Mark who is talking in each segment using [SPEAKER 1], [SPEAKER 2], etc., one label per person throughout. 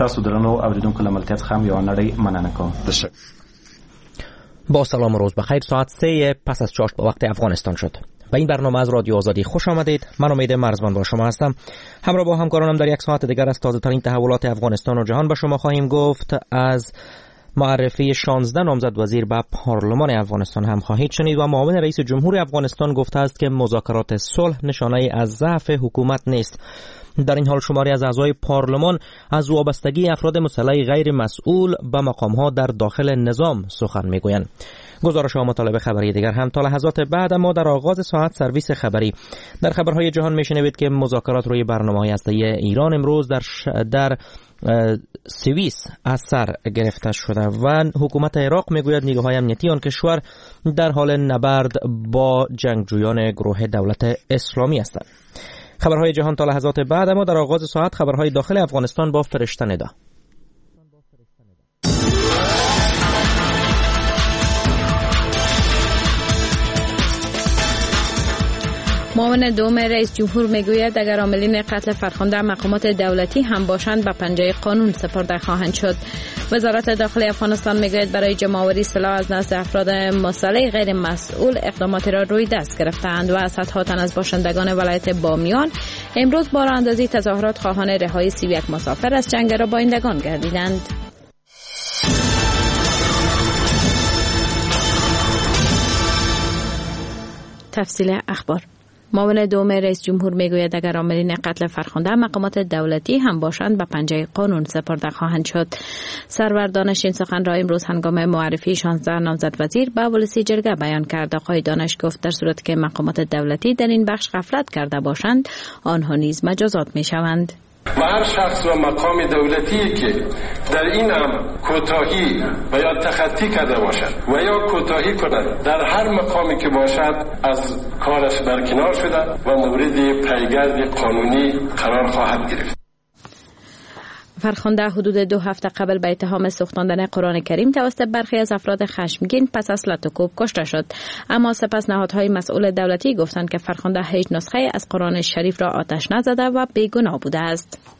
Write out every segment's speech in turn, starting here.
[SPEAKER 1] تاسو درنو اوریدونکو لملتیت خام یا نړۍ مننه کوم.
[SPEAKER 2] با سلام و روز بخیر. ساعت 3 پس از چاشت به وقت افغانستان شد. به این برنامه از رادیو آزادی خوش آمدید. من امید مرزبان با شما هستم. همراه با همکارانم در یک ساعت دیگر از تازه ترین تحولات افغانستان و جهان به شما خواهیم گفت. از معرفی 16 نامزد وزیر به پارلمان افغانستان هم خواهید شنید و معاون رئیس جمهور افغانستان گفته است که مذاکرات صلح نشانه از ضعف حکومت نیست. در این حال شماری از اعضای پارلمان از وابستگی افراد مسلح غیر مسئول به مقام‌ها در داخل نظام سخن می‌گویند. گزارش ها مطالب خبری دیگر هم تا لحظات بعد، اما در آغاز ساعت سرویس خبری. در خبرهای جهان میشنوید که مذاکرات روی برنامه‌های هسته‌ای ایران امروز در سوئیس از سر گرفته شده و حکومت عراق میگوید نیروهای امنیتی آن کشور در حال نبرد با جنگجویان گروه دولت اسلامی هستند. خبرهای جهان تا لحظات بعد، اما در آغاز ساعت خبرهای داخل افغانستان با فرشته ندا.
[SPEAKER 3] معاون دوم رئیس جمهور میگوید اگر عاملین قتل فرخنده مقامات دولتی هم باشند به پنجه قانون سپرده خواهند شد. وزارت داخلی افغانستان میگوید برای جمع‌آوری سلاح از نزد افراد مسلح غیر مسئول اقداماتی را روی دست گرفتند و صدها تن از باشندگان ولایت بامیان امروز با راهاندازی تظاهرات خواهان رهایی 31 مسافر از جنگل بایندگان گردیدند. تفصیل اخبار. معاون دوم رئیس جمهور میگوید اگر عاملین قتل فرخنده مقامات دولتی هم باشند به پنجه قانون سپرده خواهند شد. سرور دانش این سخن را امروز هنگام معرفی 16 نامزد وزیر به ولسی جرگه بیان کرد. آقای دانش گفت در صورتی که مقامات دولتی در این بخش غفلت کرده باشند آنها نیز مجازات می شوند.
[SPEAKER 4] و هر شخص و مقام دولتی که در این امر کوتاهی و یا تخطی کرده باشد و یا کوتاهی کند در هر مقامی که باشد از کارش برکنار شده و مورد پیگرد قانونی قرار خواهد گرفت.
[SPEAKER 3] فرخنده حدود 2 هفته قبل به اتهام سوختاندن قرآن کریم توسط برخی از افراد خشمگین پس از لطوکوب کشته شد، اما سپس نهادهای مسئول دولتی گفتند که فرخنده هیچ نسخه از قرآن شریف را آتش نزده و بیگناه بوده است.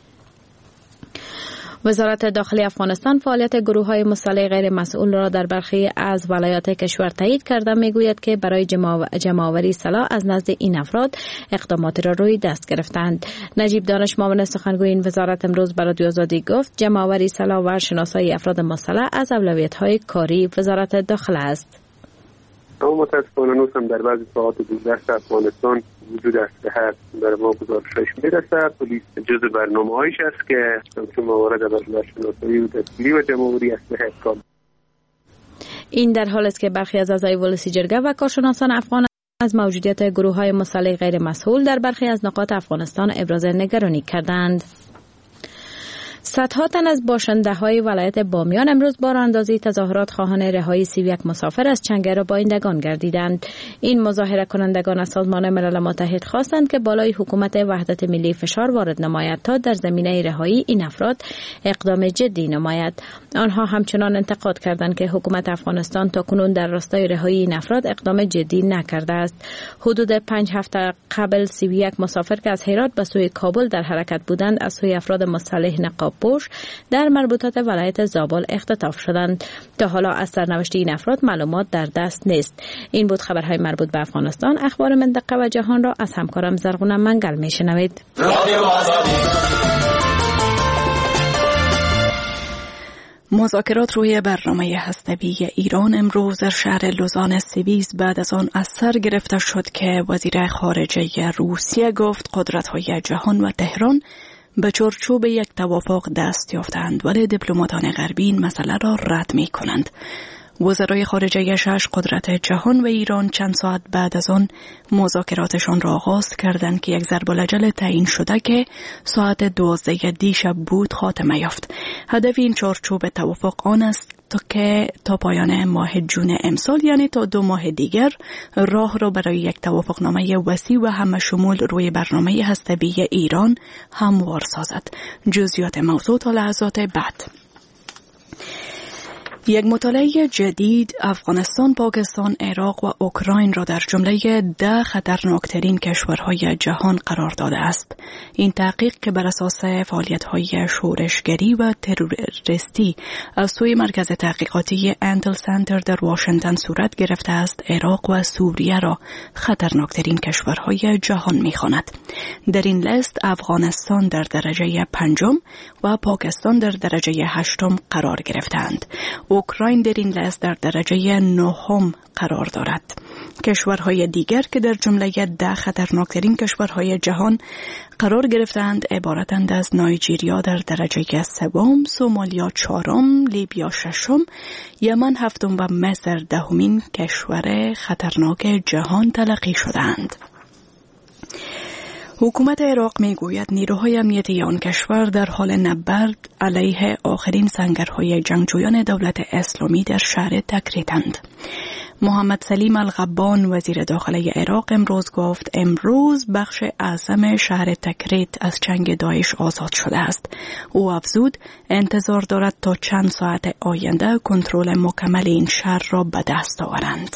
[SPEAKER 3] وزارت داخلی افغانستان فعالیت گروه‌های مسلح غیر مسئول را در برخی از ولایات کشور تایید کرده میگوید که برای جمع‌آوری سلاح از نزد این افراد اقداماتی را روی دست گرفتند. نجیب دانش معاون سخنگوی این وزارت امروز به رادیو آزادی گفت جمع‌آوری سلاح و شناسایی افراد مسلح از اولویت‌های کاری وزارت داخله است.
[SPEAKER 5] اما متاسفانه هنوز هم در بعضی ساحات دوردست افغانستان وجود اسلحه در ما گزارشش میرسد. پلیس جزء برنامه‌هایش است که چون موارد از شناسایی و دستگیری و جمع‌آوری اسلحه کار.
[SPEAKER 3] این در حالی است که برخی از اعضای ولسی جرگه و کارشناسان افغان از موجودیت گروه‌های مسلح غیر مسئول در برخی از نقاط افغانستان ابراز نگرانی کردند. صدها تن از باشنده‌های ولایت بامیان امروز با راهاندازی تظاهرات خواهان رهایی 31 مسافر از چنگل بایندگان گردیدند. این مظاهره کنندگان از سازمان ملل متحد خواستند که بالای حکومت وحدت ملی فشار وارد نماید تا در زمینه رهایی این افراد اقدام جدی نماید. آنها همچنان انتقاد کردند که حکومت افغانستان تاکنون در راستای رهایی این افراد اقدام جدی نکرده است. حدود 5 هفته قبل 31 مسافر که از هرات به سوی کابل در حرکت بودند از سوی افراد مسلح نقاب پوش در مربوطات ولایت زابل اختطاف شدند. تا حالا از سرنوشت این افراد معلومات در دست نیست. این بود خبرهای مربوط به افغانستان. اخبار منطقه و جهان را از همکارم زرغونه منگل میشنوید.
[SPEAKER 6] مذاکرات روی برنامه هسته‌ای ایران امروز در شهر لوزان سوئیس بعد از آن از سر گرفته شد که وزیر خارجه روسیه گفت قدرت‌های جهان و تهران به چارچوب یک توافق دست یافتند، ولی دیپلماتان غربی این مسئله را رد می کنند. وزرای خارجه 6 قدرت جهان و ایران چند ساعت بعد از آن مذاکراتشان را آغاز کردند که یک ضرب‌الاجل تعیین شده که ساعت 12 دیشب بود خاتمه یافت. هدف این چارچوب توافق آن است که تا پایان ماه جون امسال، یعنی تا 2 ماه دیگر، راه را برای یک توافقنامه وسیع و همه شمول روی برنامه هسته‌ای ایران هموار سازد. جزئیات موضوع تا لحظات بعد. یک مطالعه جدید افغانستان، پاکستان، عراق و اوکراین را در جمله 10 خطرناکترین کشورهای جهان قرار داده است. این تحقیق که بر اساس فعالیت‌های شورشگری و تروریستی از سوی مرکز تحقیقاتی انتل سنتر در واشنگتن صورت گرفته است، عراق و سوریه را خطرناکترین کشورهای جهان می‌خواند. در این لیست افغانستان در درجه 5 و پاکستان در درجه 8 قرار گرفتند. اوکراین در این لیست در درجه 9 قرار دارد. کشورهای دیگر که در جمله 10 خطرناکترین کشورهای جهان قرار گرفتند عبارتند از نایجیریا در درجه 3، سومالیا 4، لیبیا 6، یمن 7 و مصر 10مین کشور خطرناک جهان تلقی شدند. حکومت عراق میگوید نیروهای امنیتی آن کشور در حال نبرد علیه آخرین سنگرهای جنگجویان دولت اسلامی در شهر تکریتند. محمد سلیم الغبان وزیر داخله عراق امروز گفت امروز بخش اعظم شهر تکریت از چنگ داعش آزاد شده است. او افزود انتظار دارد تا چند ساعت آینده کنترل مکمل این شهر را به دست آورند.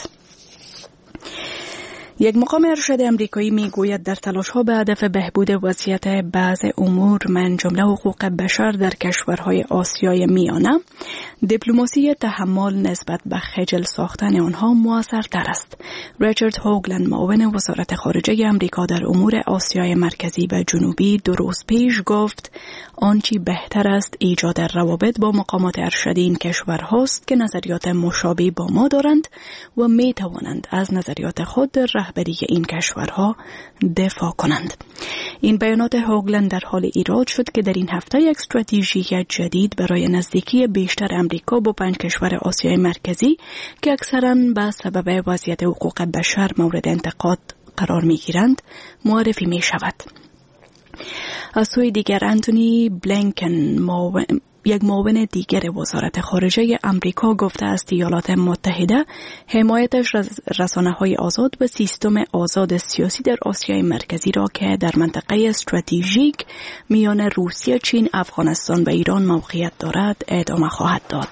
[SPEAKER 6] یک مقام ارشد امریکایی میگوید در تلاش‌ها به هدف بهبود وضعیت بعض امور من جمله حقوق بشر در کشورهای آسیای میانه، دیپلماسی تحمل نسبت به خجل ساختن آنها مؤثرتر است. ریچارد هوگلند معاون وزارت خارجه امریکا در امور آسیای مرکزی و جنوبی 2 روز پیش گفت آنچه بهتر است ایجاد روابط با مقامات ارشدی این کشورهاست که نظریات مشابه با ما دارند و می توانند از نظریات خود در رهبری این کشورها دفاع کنند. این بیانات هوگلند در حال ایراد شد که در این هفته یک استراتژی جدید برای نزدیکی بیشتر امریکا با 5 کشور آسیای مرکزی که اکثراً به سبب وضعیت حقوق بشر مورد انتقاد قرار می‌گیرند معرفی می‌شود. از سوی دیگر انتونی بلینکن یک معاون دیگر وزارت خارجه امریکا گفته است ایالات متحده حمایتش رسانه‌های آزاد و سیستم آزاد سیاسی در آسیای مرکزی را که در منطقه استراتژیک میان روسیه، چین، افغانستان و ایران موقعیت دارد ادامه خواهد داد.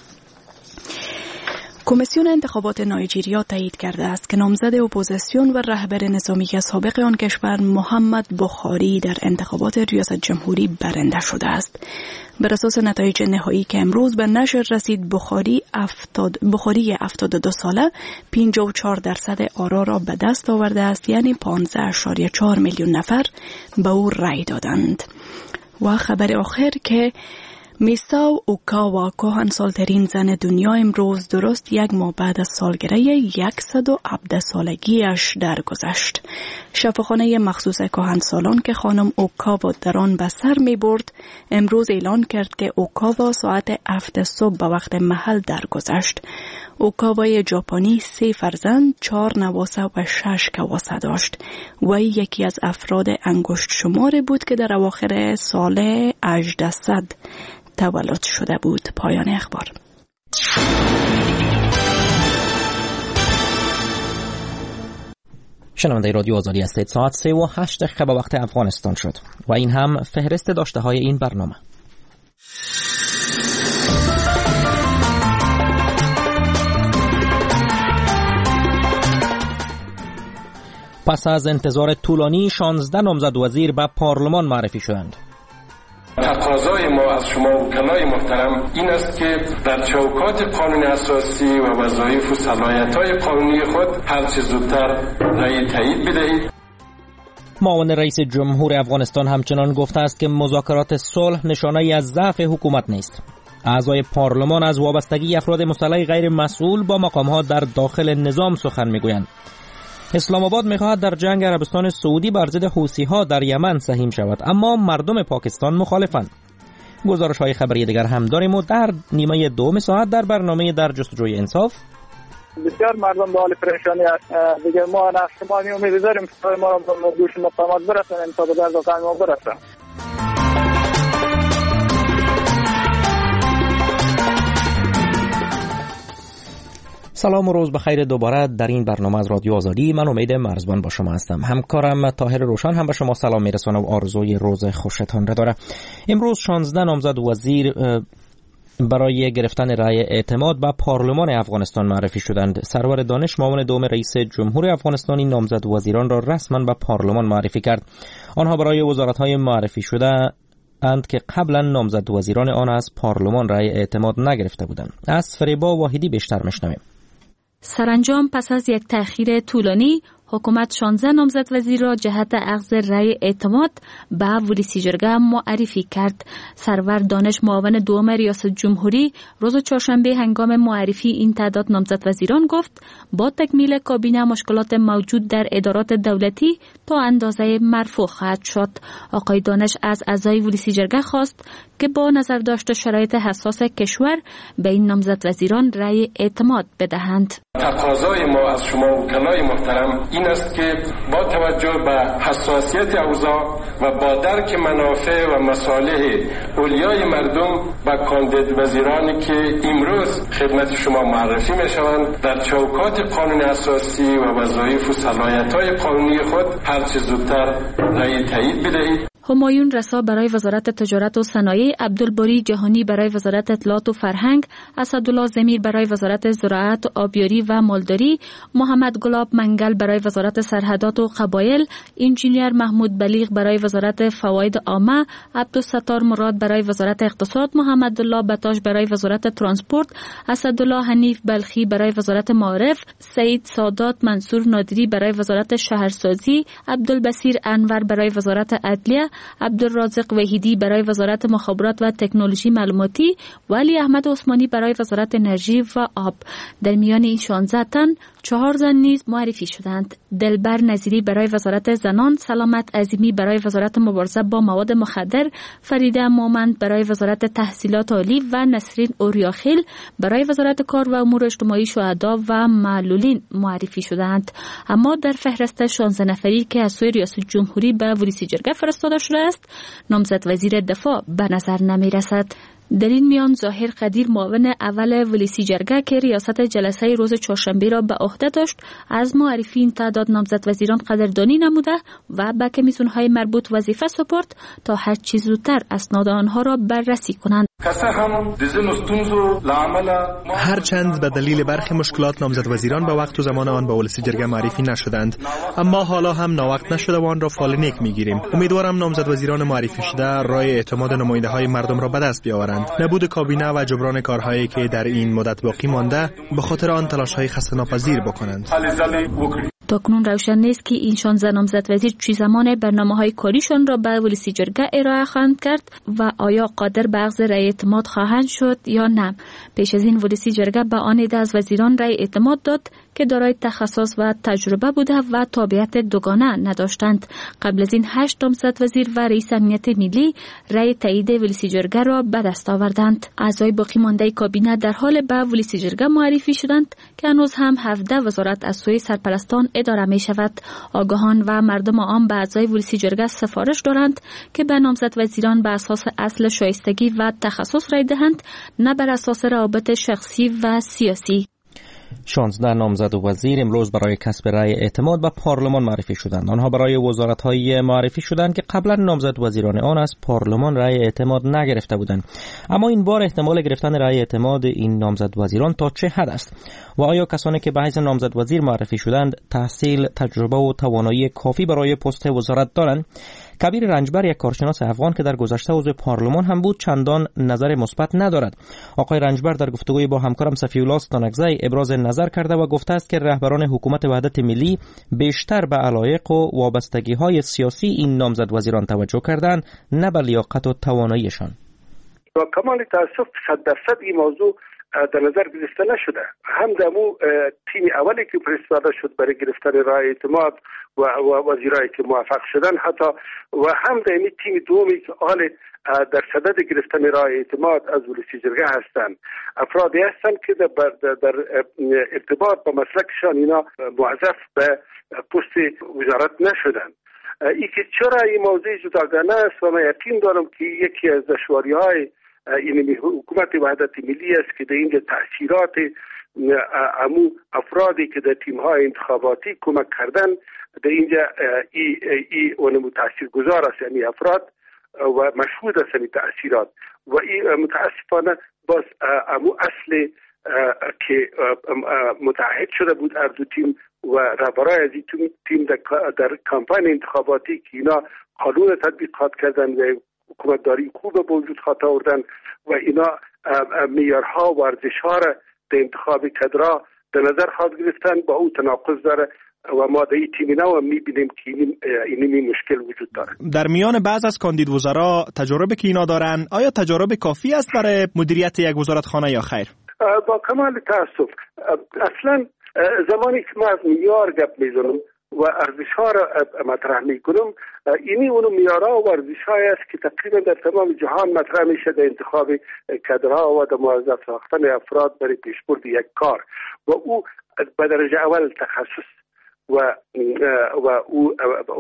[SPEAKER 6] کمیسیون انتخابات نایجیریا تایید کرده است که نامزد اپوزیسیون و رهبر نظامی سابق آن کشور محمد بخاری در انتخابات ریاست جمهوری برنده شده است. بر اساس نتایج نهایی که امروز به نشر رسید، بخاری 72 ساله 54% آرا را به دست آورده است، یعنی 15.4 میلیون نفر به او رأی دادند. و خبر آخر که میساو اوکاوا کهنسال‌ترین زن دنیا امروز درست 1 ماه بعد از سالگره 117 سالگیش درگذشت. شفاخانه مخصوص کهنسالان که خانم اوکاوا در آن به سر می برد امروز اعلان کرد که اوکاوا ساعت 7 صبح به وقت محل درگذشت. اوکاوای ژاپنی 3 فرزند، 4 نواسه و 6 کواسه داشت. و یکی از افراد انگشت شمار بود که در اواخر سال 1800 تولد شده بود. پایان اخبار.
[SPEAKER 2] شنونده رادیو آزادی هستید. ساعت 3:08 به وقت افغانستان شد و این هم فهرست داشته های این برنامه. پس از انتظار طولانی 16 نامزد وزیر به پارلمان معرفی شدند.
[SPEAKER 4] تقاضای ما از شما وکلای محترم این است که در چوکات قانون اساسی و وظایف و صلاحیت‌های قانونی خود هرچه زودتر رأی تایید بدهید.
[SPEAKER 2] معاون رئیس جمهور افغانستان همچنان گفته است که مذاکرات صلح نشانه‌ای از ضعف حکومت نیست. اعضای پارلمان از وابستگی افراد مسلح غیر مسئول با مقام‌ها در داخل نظام سخن می‌گویند. اسلام آباد می‌خواهد در جنگ عربستان سعودی بر ضد حوثی‌ها در یمن سهیم شود، اما مردم پاکستان مخالفند. گزارش‌های خبری دیگر هم داریم و در نیمه دوم ساعت در برنامه در جستجوی انصاف
[SPEAKER 7] بسیار مردم به حال پریشانی است. دیگه ما نشمانی امید داریم که ما را به گوش مقامات برسانیم تا به درد و غم ما برسانیم.
[SPEAKER 2] سلام و روز بخیر دوباره در این برنامه از رادیو آزادی. من امید مرزبان با شما هستم. همکارم طاهر روشن هم به شما سلام میرسانه و آرزوی روز خوشتان را داره. امروز 16 نامزد وزیر برای گرفتن رأی اعتماد به پارلمان افغانستان معرفی شدند. سرور دانش معاون دوم رئیس جمهور افغانستان این نامزد وزیران را رسما به پارلمان معرفی کرد. آنها برای وزارت‌های معرفی شده اند که قبلا نامزد وزیران آن از پارلمان رأی اعتماد نگرفته بودند. از فریبا واحدی بیشتر میشنویم.
[SPEAKER 3] سرانجام پس از یک تأخیر طولانی حکومت 16 نامزد وزیر را جهت اخذ رأی اعتماد به ولسی جرگه معرفی کرد. سرور دانش معاون دوم ریاست جمهوری روز چهارشنبه هنگام معرفی این تعداد نامزد وزیران گفت با تکمیل کابینه مشکلات موجود در ادارات دولتی تا اندازه مرفوع خواهد شد. آقای دانش از اعضای ولسی جرگه خواست که با نظر داشته شرایط حساس کشور به این نامزد وزیران رأی اعتماد بدهند.
[SPEAKER 4] تقاضای ما از شما وکلای محترم این است که با توجه به حساسیت اوضاع و با درک منافع و مصالح اولیای مردم و کاندید وزیرانی که امروز خدمت شما معرفی می شوند در چوکات قانون اساسی و وظایف و صلاحیت‌های قانونی خود هرچه زودتر رأی تایید بدهید.
[SPEAKER 3] همایون رسا برای وزارت تجارت و صنایع، عبدالباری جهانی برای وزارت اطلاعات و فرهنگ، اسدالله ضمیر برای وزارت زراعت و آبیاری و مالداری، محمد گلاب منگل برای وزارت سرحدات و قبایل، انجینیر محمود بلیغ برای وزارت فواید عامه، عبدالستار مراد برای وزارت اقتصاد، محمد الله بتاش برای وزارت ترانسپورت، اسدالله حنیف بلخی برای وزارت معارف، سعید سادات منصور نادری برای وزارت شهرسازی، عبدالبصیر انور برای وزارت عدلیه، عبدالرازق وحیدی برای وزارت مخابرات و تکنولوژی معلوماتی و علی احمد عثمانی برای وزارت انرژی و آب. در میان این 16 تن 4 زن نیز معرفی شدند. دلبر نظیری برای وزارت زنان، سلامت عظیمی برای وزارت مبارزه با مواد مخدر، فریده مومند برای وزارت تحصیلات عالی و نسرین اوریاخیل برای وزارت کار و امور اجتماعی شهدا و معلولین معرفی شدند. اما در فهرست 16 نفری که از سوی ریاست جمهوری به ولسی جرگه فرستاده شده است، نامزد وزیر دفاع به نظر نمی رسد. در این میان ظاهر قدیر معاون اول ولسی جرگه که ریاست جلسه روز چهارشنبه را به عهده داشت، از معرفی این تعداد نامزد وزیران قدردانی نموده و به کمیسیون‌های مربوط وظیفه سپرد تا هر چیز زودتر اسناد آنها را بررسی کنند.
[SPEAKER 8] هرچند به دلیل برخی مشکلات نامزد وزیران به وقت و زمان آن به ولسی جرگه معرفی نشدند، اما حالا هم ناوقت نشده و آن را فال نیک میگیریم. امیدوارم نامزد وزیران معرفی شده رای اعتماد نماینده های مردم را به دست بیاورند. نبود کابینه و جبران کارهایی که در این مدت باقی مانده به خاطر آن تلاش‌های خسته‌ناپذیر بکنند.
[SPEAKER 3] تاکنون روشن نیست که این 16 نامزد وزیر چی زمان برنامه‌های کاریشان را به ولسی جرگه ارائه خواهند کرد و آیا قادر به اخذ رأی اعتماد خواهند شد یا نه. پیش از این ولسی جرگه به آن عده از وزیران رأی اعتماد داد که دارای تخصص و تجربه بوده و تابعیت دوگانه نداشتند. قبل از این 8 نامزد وزیر و رئیس امنیت ملی رأی تایید ولسی جرگه را به دست آوردند. اعضای باقی مانده کابینه در حال به ولسی جرگه معرفی شدند که هنوز هم 17 وزارت از سوی سرپرستان اداره می شود. آگاهان و مردم عام به اعضای ولسی جرگه سفارش دارند که به نامزد وزیران به اساس اصل شایستگی و تخصص رای دهند، نه بر اساس روابط شخصی و سیاسی.
[SPEAKER 2] 16 نامزد وزیر امروز برای کسب رأی اعتماد به پارلمان معرفی شدند. آنها برای وزارت‌های معرفی شدند که قبلا نامزد وزیران آن از پارلمان رأی اعتماد نگرفته بودند. اما این بار احتمال گرفتن رأی اعتماد این نامزد وزیران تا چه حد است؟ و آیا کسانی که به حیث نامزد وزیر معرفی شدند تحصیل، تجربه و توانایی کافی برای پست وزارت دارند؟ کبیر رنجبر، یک کارشناس افغان که در گذشته عضو پارلمان هم بود، چندان نظر مثبت ندارد. آقای رنجبر در گفتگوی با همکارم صفی‌الله ستانکزی ابراز نظر کرده و گفته است که رهبران حکومت وحدت ملی بیشتر به علایق و وابستگی‌های سیاسی این نامزد وزیران توجه کردند، نه به لیاقت و تواناییشان.
[SPEAKER 5] با کمال تاسف 100% این موضوع در نظر گرفته نشده. هم دمو تیم اولی که فرستاده شد برای گرفتن رای اعتماد و وزیرایی که موفق شدن، حتی و هم دمی تیم دومی که حال در صدد گرفتن رای اعتماد از ولسی جرگه هستند، افرادی هستند که در ارتباط با مسلکشان اینا موظف به پست وزارت نشدن. ای که چرا این موضوع جداگانه است و من یقین دارم که یکی از دشواری‌های این حکومت وحدت ملی است که در اینجا تأثیرات امو افرادی که در تیم‌های انتخاباتی کمک کردن در اینجا اونمو تاثیرگذار است، یعنی افراد و مشهود است این تأثیرات و این متاسفانه باز امو اصل که متحد شده بود هر دو تیم و رهبرای از این تیم در کمپین انتخاباتی که اینا قانون تطبیقات کردن و حکومتداری خوب به وجود خواهد آوردن و اینا معیارها و ارزش‌ها را در انتخاب کادرها در نظر خواهد گرفتن. با او تناقض داره و ما در این تیم نو می‌بینیم که این مشکل وجود داره. در
[SPEAKER 8] میان بعض از کاندید وزرا تجربه که اینا دارن، آیا تجربه کافی است برای مدیریت یک وزارتخانه یا خیر؟
[SPEAKER 5] با کمال تأسف اصلا زمانی که ما از معیار گپ میزنم و ارزش‌ها را مطرح میکنم، اینی اونو معیارها و ارزش‌هایی است که تقریبا در تمام جهان مطرح میشه در انتخاب کادرها و در موظف ساختن افراد برای پیشبرد یک کار و او به درجه اول تخصص و او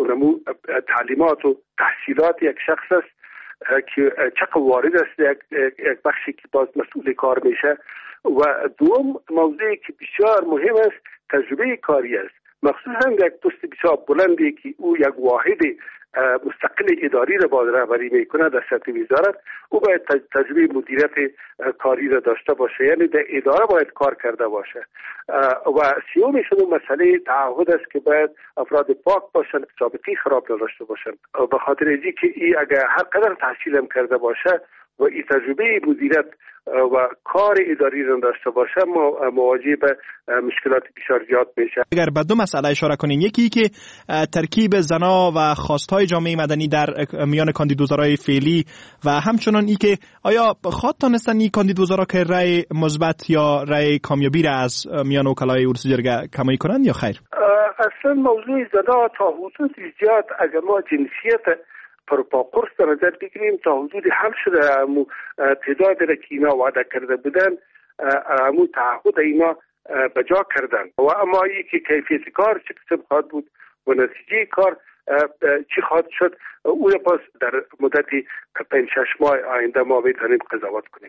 [SPEAKER 5] تعلیمات و تحصیلات یک شخص است که چقدر وارد است یک بخشی که باز مسئول کار میشه. و دوم موضوعی که بسیار مهم است تجربه کاری است، مخصوصا یک پست بسیار بلندی که او یک واحد مستقل اداری را باید رهبری میکنه در سطح وزارت، او باید تجربه مدیریت کاری را داشته باشه، یعنی در اداره باید کار کرده باشه. و سیومشون مسئله تعهد است که باید افراد پاک باشن، سابقه خراب نداشته باشن. به خاطر اینکه این اگر هر قدر تحصیل هم کرده باشه و این تجربه مدیریت و کار اداری را داشته باشه، مواجه به مشکلات بسیار زیاد میشه.
[SPEAKER 8] اگر به دو مسئله اشاره کنین، یکی که ترکیب زنا و خواستهای جامعه مدنی در میان کاندید وزرای فعلی و همچنان ای که آیا خواهد تانستن این کاندید وزرا که رأی مثبت یا رأی کامیابی را از میان وکلای ولسی جرگه کمایی کنند یا خیر؟
[SPEAKER 5] اصلا موضوع زنا تا حدود زیاد اگر ما جنسیت پروپاقرس در نظر بگیریم تا حدود حل شده، تعداد را که اینا وعده کرده بودن همون تعهد اینا بجا کردن و اما ای که کیفیت کار چه قسم خواهد بود و نتیجه کار چی خواهد شد، او باز در مدت 5-6 ماه آینده ما میتونیم قضاوت کنیم.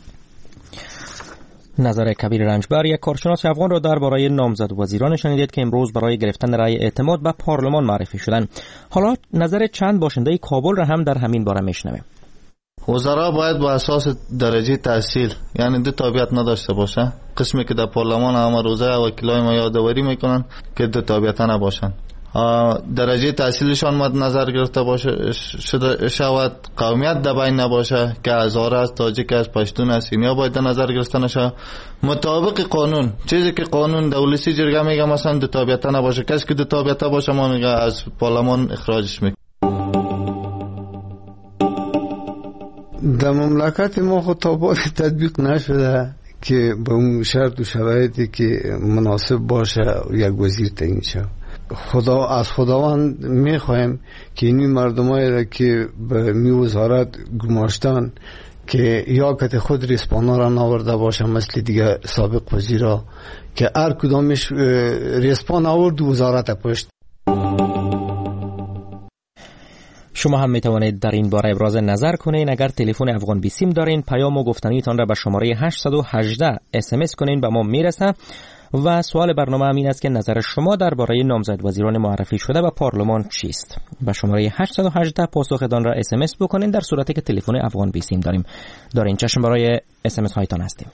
[SPEAKER 2] نظر کبیر رنجبر، یک کارشناس افغان را درباره نامزد وزیران شنیدید که امروز برای گرفتن رأی اعتماد به پارلمان معرفی شدند. حالا نظر چند باشنده کابل را هم در همین باره میشنویم.
[SPEAKER 9] وزرا باید با اساس درجه تحصیل، یعنی دو تابعیت نداشته باشه. قسمی که در پارلمان همه روزه وکیلای ما یادآوری میکنن که دو تابعیت نباشن. درجه تحصیلشان مد نظر گرفته باشه شود، قومیت در بین نباشه که هزاره است، تاجیک است، پشتون است، اینا باید در نظر گرفته نشه مطابق قانون. چیزی که قانون دولتی جرگه میگه مثلا دو تابعیت نباشه، کسی که دو تابعیت باشه ما میگه از پارلمان اخراجش میکنه.
[SPEAKER 10] در مملکت ما خود تا تطبیق نشده که به اون شرط و شرایطی که مناسب باشه یک وزیر تعیین شه. از خداوند میخوایم که این مردمایی را که به می وزارت گماشتن که یا که خود ریسپانا را ناورده باشه مثل دیگه سابق وزیرا که هر کدامش ریسپان آورد وزارت پشت.
[SPEAKER 2] شما هم میتوانید در این باره ابراز نظر کنین. اگر تلفن افغان بی سیم دارین پیام و گفتنیتان را به شماره 818 SMS کنین به ما میرسه. و سوال برنامه همین است که نظر شما درباره نامزد وزیران معرفی شده به پارلمان چیست؟ به شماره 818 پاسختان را SMS بکنین در صورتی که تلفن افغان بی سیم داریم. دارین چشم برای SMS هایتان هستیم.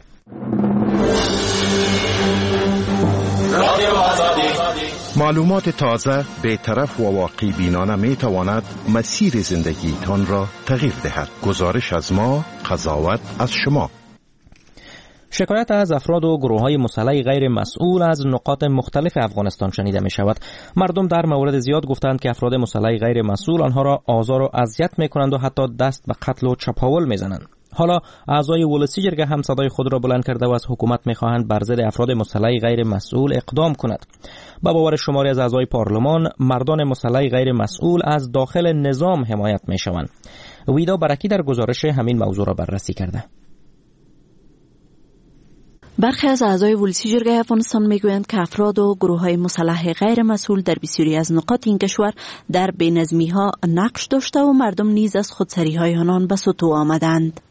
[SPEAKER 11] معلومات تازه، بی‌طرف و واقعی بینانه می تواند مسیر زندگی تان را تغییر دهد. گزارش از ما، قضاوت از شما.
[SPEAKER 2] شکایت از افراد و گروه‌های مسلح غیر مسئول از نقاط مختلف افغانستان شنیده می شود. مردم در مورد زیاد گفتند که افراد مسلح غیر مسئول آنها را آزار و اذیت می کنند و حتی دست به قتل و چپاول می زنند. حالا اعضای ولسی جرگه هم صدای خود را بلند کرده و از حکومت می خواهند بر ضد افراد مسلح غیر مسئول اقدام کند. با باور شماری از اعضای پارلمان، مردان مسلح غیر مسئول از داخل نظام حمایت می شوند. ویدا برکی در گزارش همین موضوع را بررسی کرده.
[SPEAKER 6] برخی از اعضای ولسی جرگه افغانستان میگویند که افراد و گروه‌های مسلح غیر مسئول در بسیاری از نقاط این کشور در بینظمی‌ها نقش داشته و مردم نیز از خودسری‌های آنان به سطوح آمدند.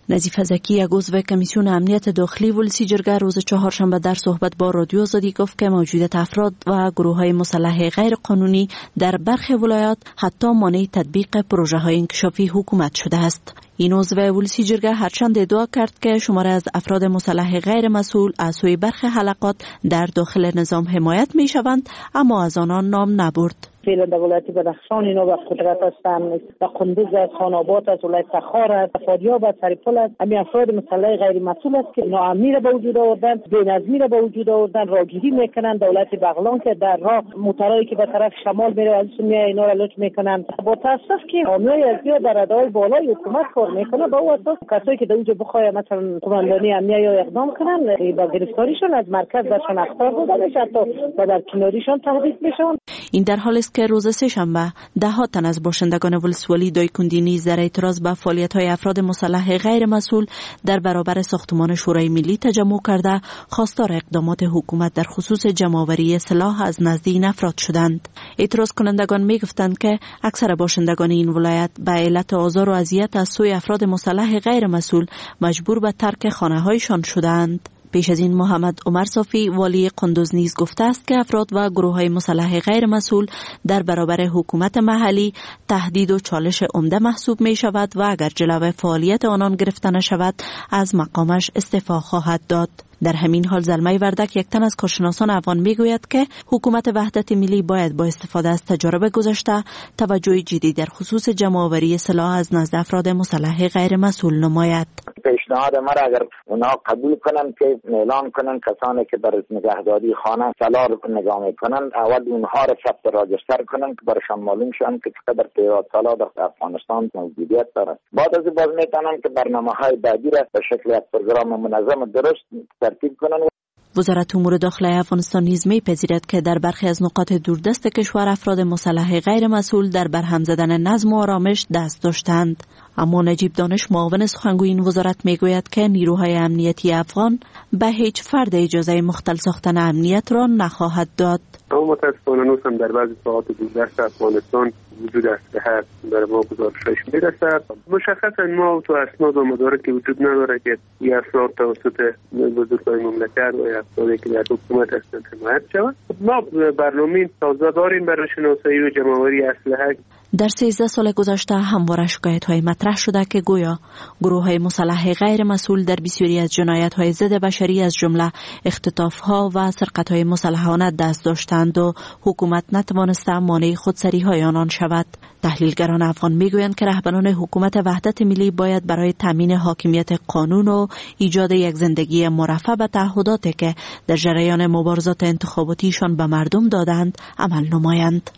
[SPEAKER 6] نظیف زکی، یک عضو کمیسیون امنیت داخلی ولسی جرگه، روز چهارشنبه در صحبت با رادیو آزادی گفت که موجودیت افراد و گروه‌های مسلح غیر قانونی در برخی ولایات حتی مانع تطبیق پروژه‌های انکشافی حکومت شده است. این عضو ولسی جرگه هرچند ادعا کرد که شماره از افراد مسلح غیر مسئول از سوی برخی حلقات در داخل نظام حمایت می‌شوند، اما از آنان نام نبرد.
[SPEAKER 12] فعلا در ولایت بدخشان اینا و قدرت هستن و قندوز از خانابات از ولایت تخار است، فاریاب از سریپل است. همین افراد مسلح غیر مسئول است که ناامنی را به وجود آوردن، بی‌نظمی را به وجود آوردن، راهگیری میکنن. دولت بغلان که در راه موترایی که به طرف شمال میره از میای اینا را لوچ میکنن. با تاسف که عاملای ازیا در ادای بالای حکومت کار میکنه، با او اساس کسایی که در اونجا بخواد مثلا قماندانی امنیه یا اقدام کنن با گرفتاریشون از مرکز درشون اخطار داده میشه، حتی در کناریشون تهدید میشن.
[SPEAKER 6] این در حالی است که روز سه‌شنبه ده‌ها تن از باشندگان ولسوالی دایکندی نیز در اعتراض به فعالیت‌های افراد مسلح غیر مسئول در برابر ساختمان شورای ملی تجمع کرده خواستار اقدامات حکومت در خصوص جمع‌آوری سلاح از نزد این افراد شدند. اعتراض کنندگان می‌گفتند که اکثر باشندگان این ولایت به علت آزار و اذیت از سوی افراد مسلح غیر مسئول مجبور به ترک خانه‌هایشان شدند. پیش از این محمد عمر صافی والی قندوز نیز گفته است که افراد و گروه‌های مسلح غیر مسئول در برابر حکومت محلی تهدید و چالش عمده محسوب می شود و اگر جلوه فعالیت آنان گرفته نشود از مقامش استعفا خواهد داد. در همین حال زلمه وردک، یک تن از کارشناسان افغان، میگوید که حکومت وحدت ملی باید با استفاده از تجارب گذشته توجه جدی در خصوص جمع‌آوری سلاح از نزد افراد مسلح غیر مسئول نماید.
[SPEAKER 13] پیشنهاد ما را اگر اونا قبول کنن که اعلان کنن کسانی که در نگهداری خانه سلاح رو نگاه میکنن، اول اونها را ثبت راجستر کنن که برشان معلوم شون که چقدر تعداد سلاح در افغانستان موجودیت دارد. بعد از باز میتونن که برنامه‌های بعدی را به شکل یک پروگرام منظم درست ترتیب کنن.
[SPEAKER 6] وزارت امور داخلی افغانستان نیز می‌پذیرد که در برخی از نقاط دوردست کشور افراد مسلح غیر مسئول در برهم زدن نظم و آرامش دست داشتند. اما نجیب دانش، معاون سخنگوی این وزارت، میگوید که نیروهای امنیتی افغان به هیچ فرد اجازه مختل ساختن امنیت را نخواهد داد.
[SPEAKER 5] اما متاسفانه هنوز هم در بعضی ساحات دوردست افغانستان وجود اسلحه در ما گزارشش میرسد. مشخصا ما تو اسناد و مدارکی وجود نداره که این افراد توسط بزرگای مملکت و افرادی که در حکومت هستند حمایت شود. ما برنامه تازه داریم برای شناسایی و جمع‌آوری اسلحه.
[SPEAKER 6] در 13 سال گذشته همواره شکایت‌های مطرح شده که گویا گروه‌های مسلح غیر مسئول در بسیاری از جنایت‌های ضد بشری از جمله اختطاف‌ها و سرقت‌های مسلحانه دست داشتند و حکومت نتوانسته مانع خودسری‌های آنان شود. تحلیلگران افغان میگویند که رهبران حکومت وحدت ملی باید برای تامین حاکمیت قانون و ایجاد یک زندگی مرفه به تعهداتی که در جریان مبارزات انتخاباتیشان به مردم دادند عمل نمایند.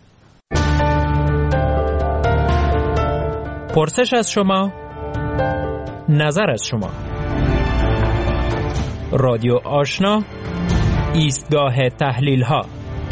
[SPEAKER 2] پرسش از شما، نظر از شما. رادیو آشنا، ایستگاه تحلیل ها.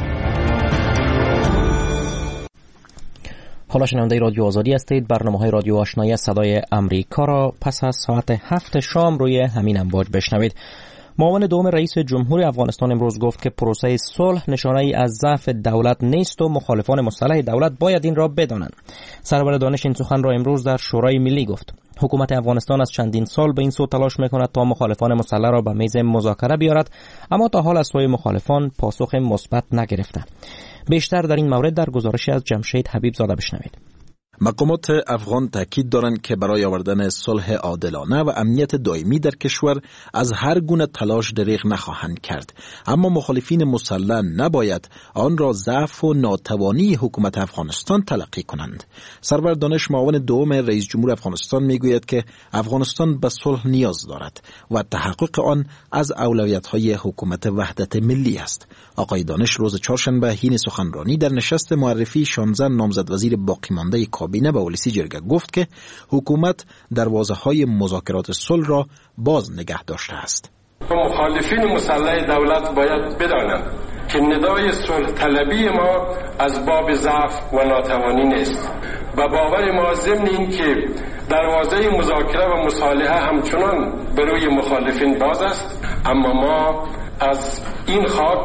[SPEAKER 2] حالا شنونده رادیو آزادی هستید. برنامه‌های رادیو آشنایی صدای امریکا را پس از ساعت 7 شام روی همین امواج بشنوید. معاون دوم رئیس جمهور افغانستان امروز گفت که پروسه صلح نشانه‌ای از ضعف دولت نیست و مخالفان مسلح دولت باید این را بدانند. سرور دانش این سخن را امروز در شورای ملی گفت. حکومت افغانستان از چندین سال به این سو تلاش می‌کند تا مخالفان مسلح را به میز مذاکره بیارد، اما تا حال از سوی مخالفان پاسخ مثبت نگرفته. بیشتر در این مورد در گزارشی از جمشید حبیب زاده بشنوید.
[SPEAKER 14] مقامات افغان تاکید دارند که برای آوردن صلح عادلانه و امنیت دائمی در کشور از هر گونه تلاش دریغ نخواهند کرد، اما مخالفین مسلح نباید آن را ضعف و ناتوانی حکومت افغانستان تلقی کنند. سرور دانش، معاون دوم رئیس جمهور افغانستان، میگوید که افغانستان به صلح نیاز دارد و تحقق آن از اولویت‌های حکومت وحدت ملی است. آقای دانش روز چهارشنبه حین سخنرانی در نشست معرفی 16 نامزد وزیر باقی مانده کابینه به ولسی جرگه گفت که حکومت دروازه‌های مذاکرات صلح را باز نگه داشته است.
[SPEAKER 4] مخالفین مسلح دولت باید بدانند که ندای صلح طلبی ما از باب ضعف و ناتوانی نیست. و باور ما ضمن این که دروازه مذاکره و مصالحه همچنان به روی مخالفین باز است، اما ما از این خاک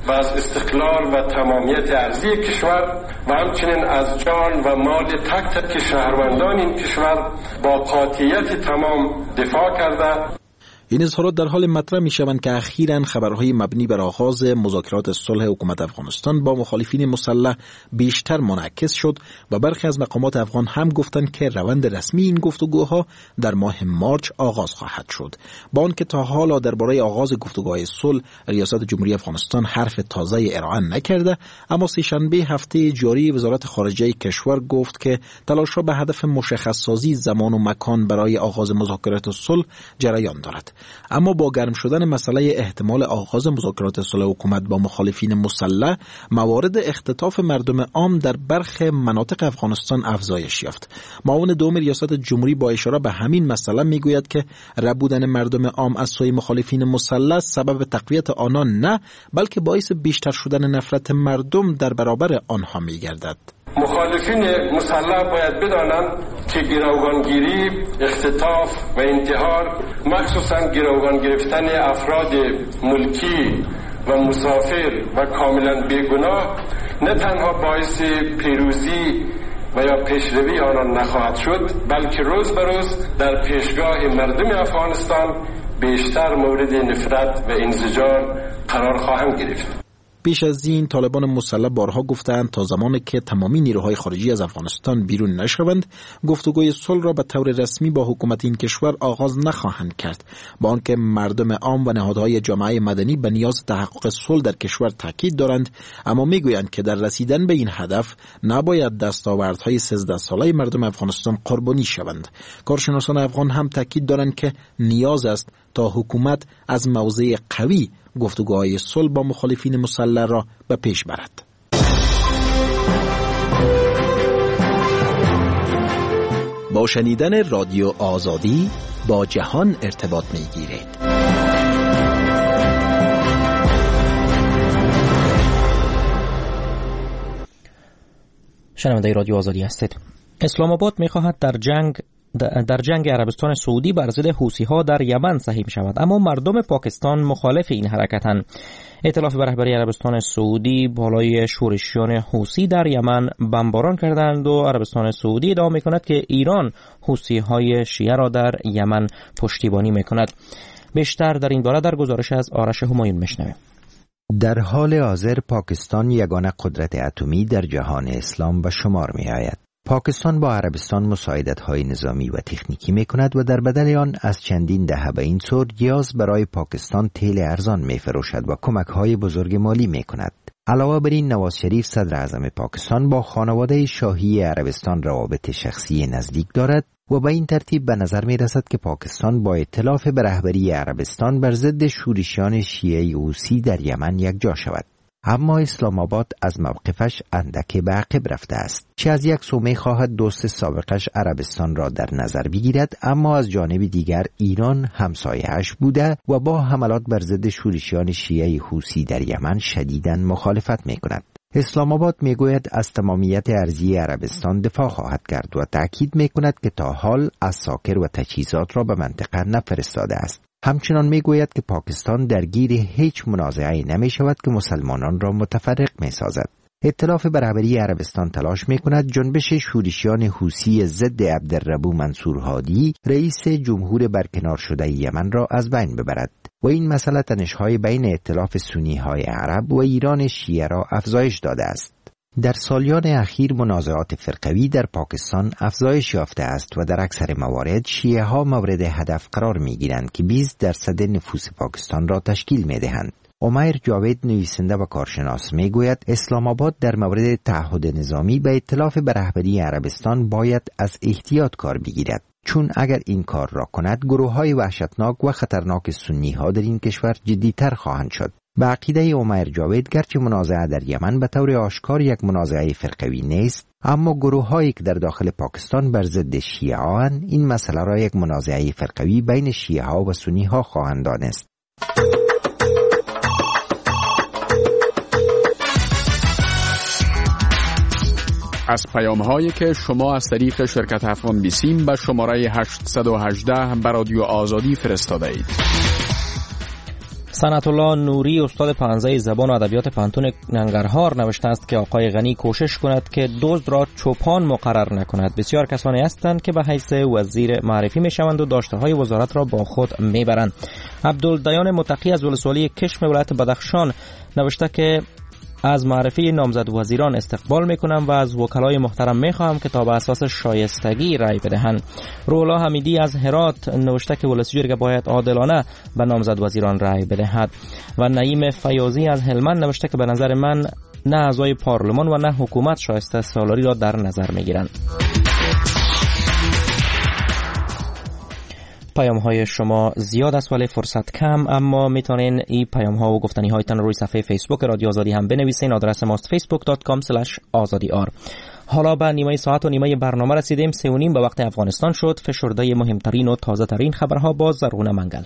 [SPEAKER 4] و از استقلال و تمامیت ارضی کشور و همچنین از جان و مال تک تک شهروندان این کشور با قاطعیت تمام دفاع کرده.
[SPEAKER 14] این اظهارات در حال مطرح می شوند که اخیراً خبرهای مبنی بر آغاز مذاکرات صلح حکومت افغانستان با مخالفین مسلح بیشتر منعکس شد و برخی از مقامات افغان هم گفتند که روند رسمی این گفتگوها در ماه مارچ آغاز خواهد شد. با آنکه تا حالا درباره آغاز گفتگوهای صلح ریاست جمهوری افغانستان حرف تازه ارائه نکرده، اما سه‌شنبه هفته جاری وزارت خارجه کشور گفت که تلاش‌ها به هدف مشخص سازی زمان و مکان برای آغاز مذاکرات صلح جریان دارد. اما با گرم شدن مسئله احتمال آغاز مذاکرات صلح حکومت با مخالفین مسلح، موارد اختطاف مردم عام در برخی مناطق افغانستان افزایش یافت. معاون دوم ریاست جمهوری با اشاره به همین مسئله میگوید که ربودن مردم عام از سوی مخالفین مسلح سبب تقویت آنان نه، بلکه باعث بیشتر شدن نفرت مردم در برابر آنها میگردد.
[SPEAKER 4] مخالفین مسلح باید بدانند که گروگانگیری، اختطاف و انتحار، مخصوصا گروگان گرفتن افراد ملکی و مسافر و کاملا بیگناه، نه تنها باعث پیروزی و یا پیشروی آنان نخواهد شد، بلکه روز به روز در پیشگاه مردم افغانستان بیشتر مورد نفرت و انزجار قرار خواهند گرفت.
[SPEAKER 14] پیش از این طالبان مسلح بارها گفتند تا زمانی که تمامی نیروهای خارجی از افغانستان بیرون نشوند، گفتگوی صلح را به طور رسمی با حکومت این کشور آغاز نخواهند کرد. با آنکه مردم عام و نهادهای جامعه مدنی به نیاز تحقق صلح در کشور تاکید دارند، اما میگویند که در رسیدن به این هدف نباید دستاوردهای 13 ساله مردم افغانستان قربانی شوند. کارشناسان افغان هم تاکید دارند که نیاز است تا حکومت از موضع قوی گفتگوهای صلح با مخالفین مسلح را به پیش برد. با شنیدن رادیو آزادی با جهان ارتباط می‌گیرید.
[SPEAKER 2] شنونده رادیو آزادی هستید. اسلام آباد می‌خواهد در جنگ عربستان سعودی بر ضد حوثی‌ها در یمن سهیم شود، اما مردم پاکستان مخالف این حرکتند. ائتلاف به رهبری عربستان سعودی بالای شورشیان حوثی در یمن بمباران کردند و عربستان سعودی ادعا می‌کند که ایران حوثی‌های شیعه را در یمن پشتیبانی می‌کند. بیشتر در این باره در گزارش از آرش همایون می‌شنویم.
[SPEAKER 15] در حال حاضر پاکستان یگانه قدرت اتمی در جهان اسلام به شمار می‌آید. پاکستان با عربستان مساعدت‌های نظامی و تکنیکی می‌کند و در بدل آن از چندین دهه به این سو گیاس برای پاکستان تیل ارزان می‌فروشد و کمک‌های بزرگ مالی می‌کند. علاوه بر این، نواز شریف صدر اعظم پاکستان با خانواده شاهی عربستان روابط شخصی نزدیک دارد و به این ترتیب به نظر می‌رسد که پاکستان با ائتلاف به رهبری عربستان بر ضد شورشیان شیعه حوثی در یمن یکجا شود. اما اسلام آباد از موقفش اندک به عقب رفته است. چه از یک سو می‌خواهد دوست سابقش عربستان را در نظر بگیرد، اما از جانب دیگر ایران همسایه‌اش بوده و با حملات بر ضد شورشیان شیعه حوثی در یمن شدیداً مخالفت می‌کند. اسلام آباد میگوید از تمامیت ارضی عربستان دفاع خواهد کرد و تأکید می‌کند که تا حال عساکر و تجهیزات را به منطقه نفرستاده است. همچنان میگوید که پاکستان درگیر هیچ منازعه‌ای نمی‌شود که مسلمانان را متفرق می‌سازد. ائتلاف به رهبری عربستان تلاش می‌کند جنبش شورشیان حوثی ضد عبدالربو منصور هادی رئیس جمهور برکنار شده یمن را از بین ببرد و این مسئله تنش‌های بین ائتلاف سنی‌های عرب و ایران شیعه را افزایش داده است. در سالیان اخیر منازعات فرقوی در پاکستان افزایش یافته است و در اکثر موارد شیعه ها مورد هدف قرار می گیرند که 20% نفوس پاکستان را تشکیل می دهند. عمیر جاوید نویسنده و کارشناس می گوید اسلام آباد در مورد تعهد نظامی به ائتلاف به رهبری عربستان باید از احتیاط کار بگیرد، چون اگر این کار را کند گروه‌های وحشتناک و خطرناک سنی ها در این کشور جدی‌تر خواهند شد. به عقیده عمیر جاوید گرچه منازعه در یمن به طور آشکار یک منازعه فرقوی نیست، اما گروه‌هایی که در داخل پاکستان بر ضد شیعه‌اند این مسئله را یک منازعه فرقوی بین شیعه‌ها و سنی‌ها خواهند دانست.
[SPEAKER 16] از پیام‌هایی که شما از طریق شرکت افغان بیسیم به شماره 818 به رادیو آزادی فرستاده اید.
[SPEAKER 2] صنعت الله نوری استاد پانزه زبان و ادبیات پانتون ننگرهار نوشته است که آقای غنی کوشش کند که دزد را چوپان مقرر نکند. بسیار کسانی هستند که به حیث وزیر معرفی میشوند و داشته‌های وزارت را با خود میبرند. عبدالدیان متقی از ولسوالی کشم ولایت بدخشان نوشته که از معرفی نامزد وزیران استقبال میکنم و از وکلای محترم میخواهم که تا به اساس شایستگی رای بدهند. رولا حمیدی از هرات نوشته که ولسی جرگه باید عادلانه به نامزد وزیران رای بدهد و نعیم فیاضی از هلمند نوشته که به نظر من نه اعضای پارلمان و نه حکومت شایسته سالاری را در نظر میگیرند. پیام های شما زیاد است ولی فرصت کم، اما میتونین این پیام ها و گفتنی هایتان روی صفحه فیسبوک رادیو آزادی هم بنویسین. آدرس ماست facebook.com/azadiar. حالا به نیمه ساعت و نیمه برنامه رسیدیم. 3:30 به وقت افغانستان شد. فشرده مهمترین و تازه ترین خبرها با زرغونه منگل.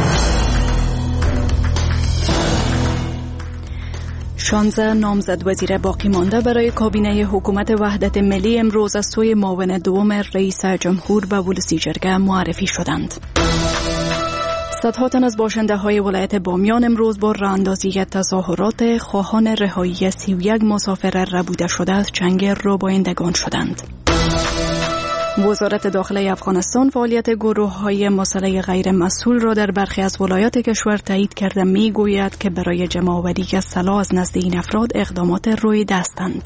[SPEAKER 6] 16 نامزد وزیر باقی مانده برای کابینه حکومت وحدت ملی امروز از سوی معاون دوم رئیس جمهور به ولسی جرگه معرفی شدند. صدها تن از باشنده های ولایت بامیان امروز با راهاندازی تظاهرات خواهان رهایی 31 مسافر ربوده شده از چنگ روبایندگان شدند. وزارت داخله افغانستان فعالیت گروه‌های مسلح غیر مسئول را در برخی از ولایات کشور تایید کرده می‌گوید که برای جمع‌آوری سلاح از نزد این افراد اقدامات روی دستند.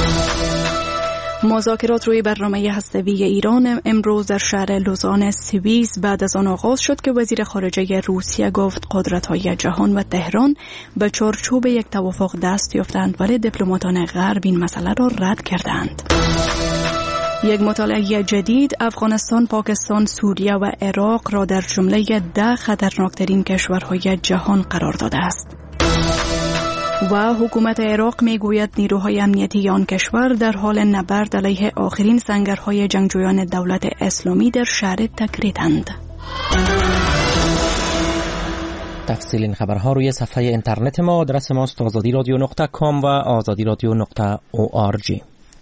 [SPEAKER 6] مذاکرات روی برنامه هسته‌ای ایران امروز در شهر لوزان سوئیس بعد از آن آغاز شد که وزیر خارجه روسیه گفت قدرت‌های جهان و تهران به چارچوب یک توافق دست یافتند، ولی دیپلماتان غرب این مسئله را رد کردند. یک مطالعه جدید افغانستان، پاکستان، سوریه و عراق را در جمله 10 خطرناکترین کشورهای جهان قرار داده است. و حکومت عراق میگوید نیروهای امنیتی آن کشور در حال نبرد علیه آخرین سنگرهای جنگجویان دولت اسلامی در شهر تکریتند.
[SPEAKER 2] تفصیل این خبرها روی صفحه اینترنت ما. آدرس ماست azadiradio.com و azadiradio.org.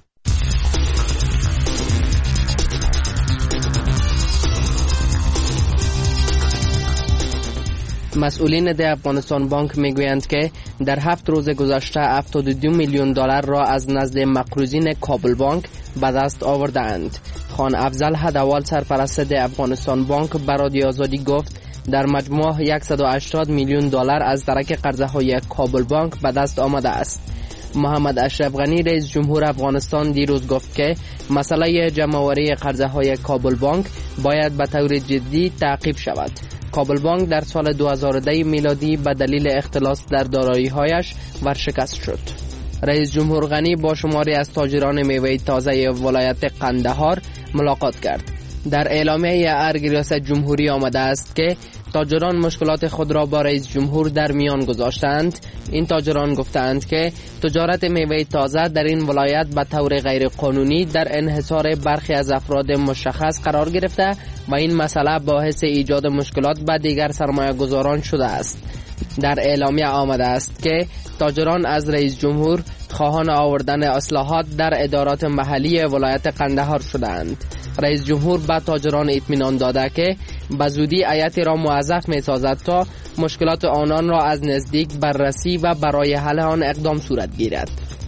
[SPEAKER 17] مسئولین ده افغانستان بانک میگویند که در 7 روز گذشته 72 میلیون دلار را از نزد مقروضین کابل بانک به دست آوردند. خان افضل هدوال سرپرست ده افغانستان بانک به رادیو آزادی گفت در مجموع 180 میلیون دلار از ترک قرضه های کابل بانک به دست آمده است. محمد اشرف غنی رئیس جمهور افغانستان دیروز گفت که مسئله جمع‌آوری قرضه های کابل بانک باید به طور جدی تعقیب شود. کابل بانک در سال 2010 میلادی به دلیل اختلاس در دارایی‌هایش ورشکست شد. رئیس جمهور غنی با شماری از تاجران میوه تازه ولایت قندهار ملاقات کرد. در اعلامیه ارگ ریاست جمهوری آمده است که تاجران مشکلات خود را با رئیس جمهور در میان گذاشتند. این تاجران گفتند که تجارت میوه تازه در این ولایت به طور غیر قانونی در انحصار برخی از افراد مشخص قرار گرفته و این مسئله باعث ایجاد مشکلات به دیگر سرمایه گذاران شده است. در اعلامیه آمده است که تاجران از رئیس جمهور خواهان آوردن اصلاحات در ادارات محلی ولایت قندهار شدند. رئیس جمهور به تاجران اطمینان داده که به زودی هیئتی را موظف می‌سازد تا مشکلات آنان را از نزدیک بررسی و برای حل آن اقدام صورت گیرد.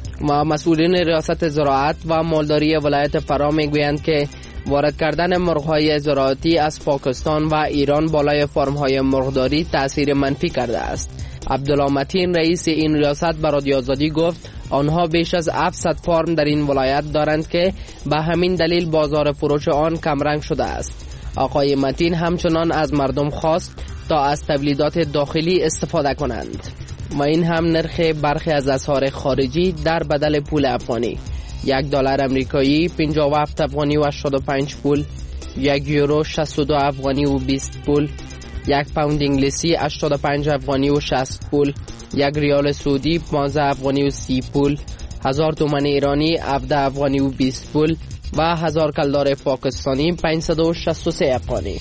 [SPEAKER 17] و مسئولین ریاست زراعت و مالداری ولایت فرا میگویند که وارد کردن مرغ‌های زراعتی از پاکستان و ایران بالای فرم‌های مرغداری تأثیر منفی کرده است. عبدالله متین رئیس این ریاست به رادیو آزادی گفت آنها بیش از 700 فرم در این ولایت دارند که به همین دلیل بازار فروش آن کمرنگ شده است. آقای متین همچنان از مردم خواست تا از تولیدات داخلی استفاده کنند و این هم نرخ برخی از اسعار خارجی در بدل پول افغانی: $1 امریکایی 57 افغانی و 85 پول، 1 یورو 62 افغانی و 20 پول، 1 پوند انگلیسی 85 افغانی و 60 پول، 1 ریال سعودی 15 افغانی و 30 پول، 1000 تومان ایرانی 17 افغانی و 20 پول و 1000 کلدار پاکستانی 563 افغانی.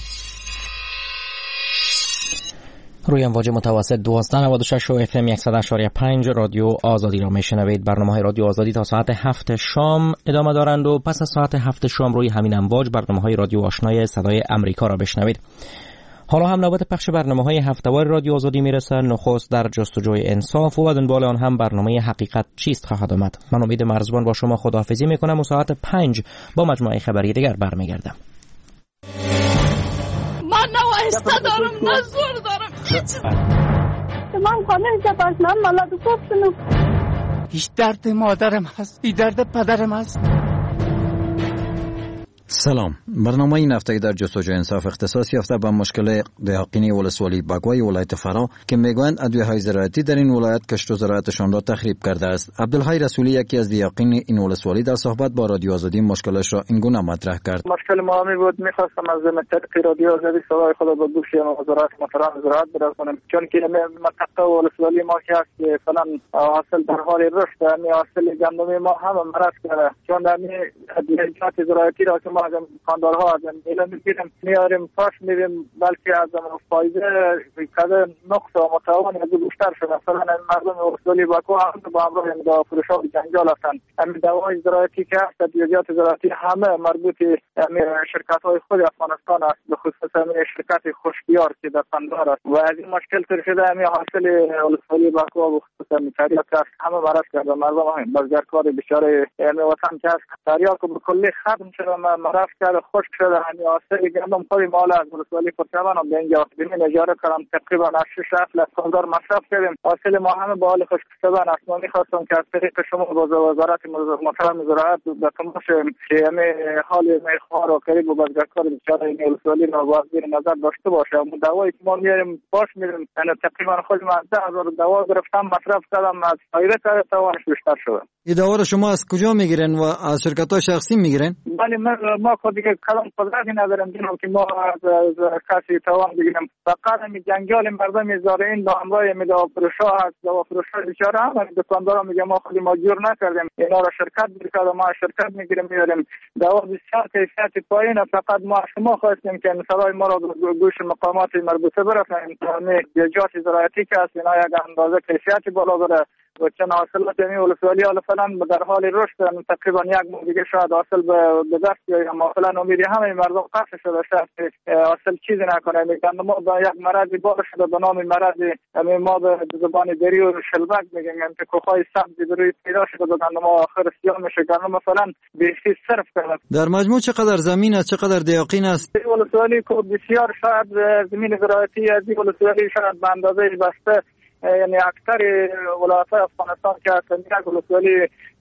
[SPEAKER 2] روی امواج متوسط 1296 و FM 100.5 رادیو آزادی را میشنوید. برنامه‌های رادیو آزادی تا ساعت 7 شام ادامه دارند و پس از ساعت 7 شام روی همین امواج برنامه‌های رادیو آشنای صدای امریکا را بشنوید. حالا هم نوبت پخش برنامه‌های هفته‌وار رادیو آزادی میرسه. نخست در جستجوی انصاف و دنبال آن هم برنامه حقیقت چیست خواهد آمد. من امید مرزبان با شما خداحافظی میکنم و ساعت 5 با مجموعه خبری دیگر برمیگردم.
[SPEAKER 18] من نه وایسته دارم نه زور دارم. من خانه جباز من مالاد کوفنو. هیچ درد مادرم هست، هیچ درد پدرم هست.
[SPEAKER 14] سلام. برنامه این هفته در جستجوی انصاف اختصاص یافته به مشکل دهقینی ولسوالی بگوی ولایت فرا که میگویند ادویه‌های زراعتی در این ولایت کشت و زراعتشان را تخریب کرده است. عبدالحی رسولی یکی از دهقین این ولسوالی در صحبت با رادیو آزادی مشکلش را این گونه مطرح کرد.
[SPEAKER 7] مشکل ما می بود می‌خواستم از منطقه رادیو آزادی صدای خود به گوش وزارت محترم زراعت برسانم، چون که منطقه ولسوالی ما که است فعلا حاصل در حال رشد، یعنی حاصل گندم ما هم مرض کرده، چون ادویه‌جات زراعتی را که ما از خاندارها از اینا میگیریم میاریم پاش میریم، بلکه از فایده کده نقص و متعاون از بیشتر شده. مثلا مردم ولسوالی باکو هم با همراه دوا فروشا به جنجال هستند. همین دوای زراعتی که هست، ادویه‌جات زراعتی همه مربوط شرکت‌های خود افغانستان است، به خصوص شرکت خوشبیار که در قندهار است و از این مشکل تر شده. همین حاصل ولسوالی باکو به خصوص تریاک است همه مرض کرده. مردم هم بازارکار بیچاره وطن که است تریاک به کلی ختم شده، مرض کرده، خشک شده. همین حاصل گندم خود مال از ولسوالی پرچمن به اینجا ببین اجاره کردم، تقریبا 6 لفظ مصرف کردیم. حاصل ما همه به حال خشک شدن است. من می‌خواستم که از طریق شما با وزارت محترم زراعت به تماس که همین حال میخوار و قریب و بازارکار بیچاره این ولسوالی را باز زیر نظر داشته باشه. دوایی که ما میاریم باش میریم، یعنی تقریبا خود من 10,000 دوا گرفتم، مصرف کردم، از فایده تا توانش بیشتر شده.
[SPEAKER 14] این دوا را شما از کجا میگیرن و از شرکت‌های شخصی میگیرن؟
[SPEAKER 7] بله، ما خود دیگه کلام قدرتی نداریم دیدم که ما از کسی توان بگیریم. فقط همین جنجال مردم زارعین با همراه دوا فروشا هست. دوا فروشا بیچاره هم دکاندارا میگه ما خودی ماجور نکردیم، اینا را شرکت می‌کنه، ما شرکت میگیریم میاریم. دوا بسیار کیفیت پایینه. فقط ما شما خواستیم که مثلا ما را گوش مقامات مربوطه برسونیم. ادویه‌جات زراعتی که است اینا یک اندازه کیفیت بالا داره و چند حاصلات این ولسوالی حالا فعلا در حال رشد، تقریبا یک ماه دیگه شاید حاصل به دست بیاید، اما فعلا امیدی همه مردم قطع شده شاید حاصل چیزی نکنه. میگن ما با یک مرضی بار شده به نام مرض ما به زبان دری و شلبک میگن که کوخای سبزی بروی پیدا شده و گندم آخر سیاه میشه. گندم مثلا بیشتر صرف کرده.
[SPEAKER 14] در مجموع چقدر زمین است، چقدر دهقین است؟
[SPEAKER 7] ولسوالی که بسیار شاید زمین زراعتی از این ولسوالی شاید به اندازه بسته، یعنی اکثر ولایت‌های افغانستان که هستند یک ولسوالی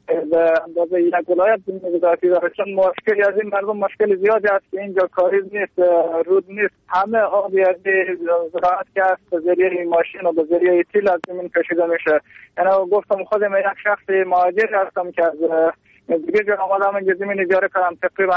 [SPEAKER 7] به اندازه یک ولایت زمین زراعتی داره. چون مشکلی از این مردم مشکل زیادی است که اینجا کاریز نیست، رود نیست، همه آبی از زراعت که هست به ذریعه ماشین و به ذریعه تیل از زمین کشیده میشه. یعنی گفتم خودم یک شخص مهاجر هستم که از دیگه جا آمدم اینجا زمین اجاره کردم، تقریبا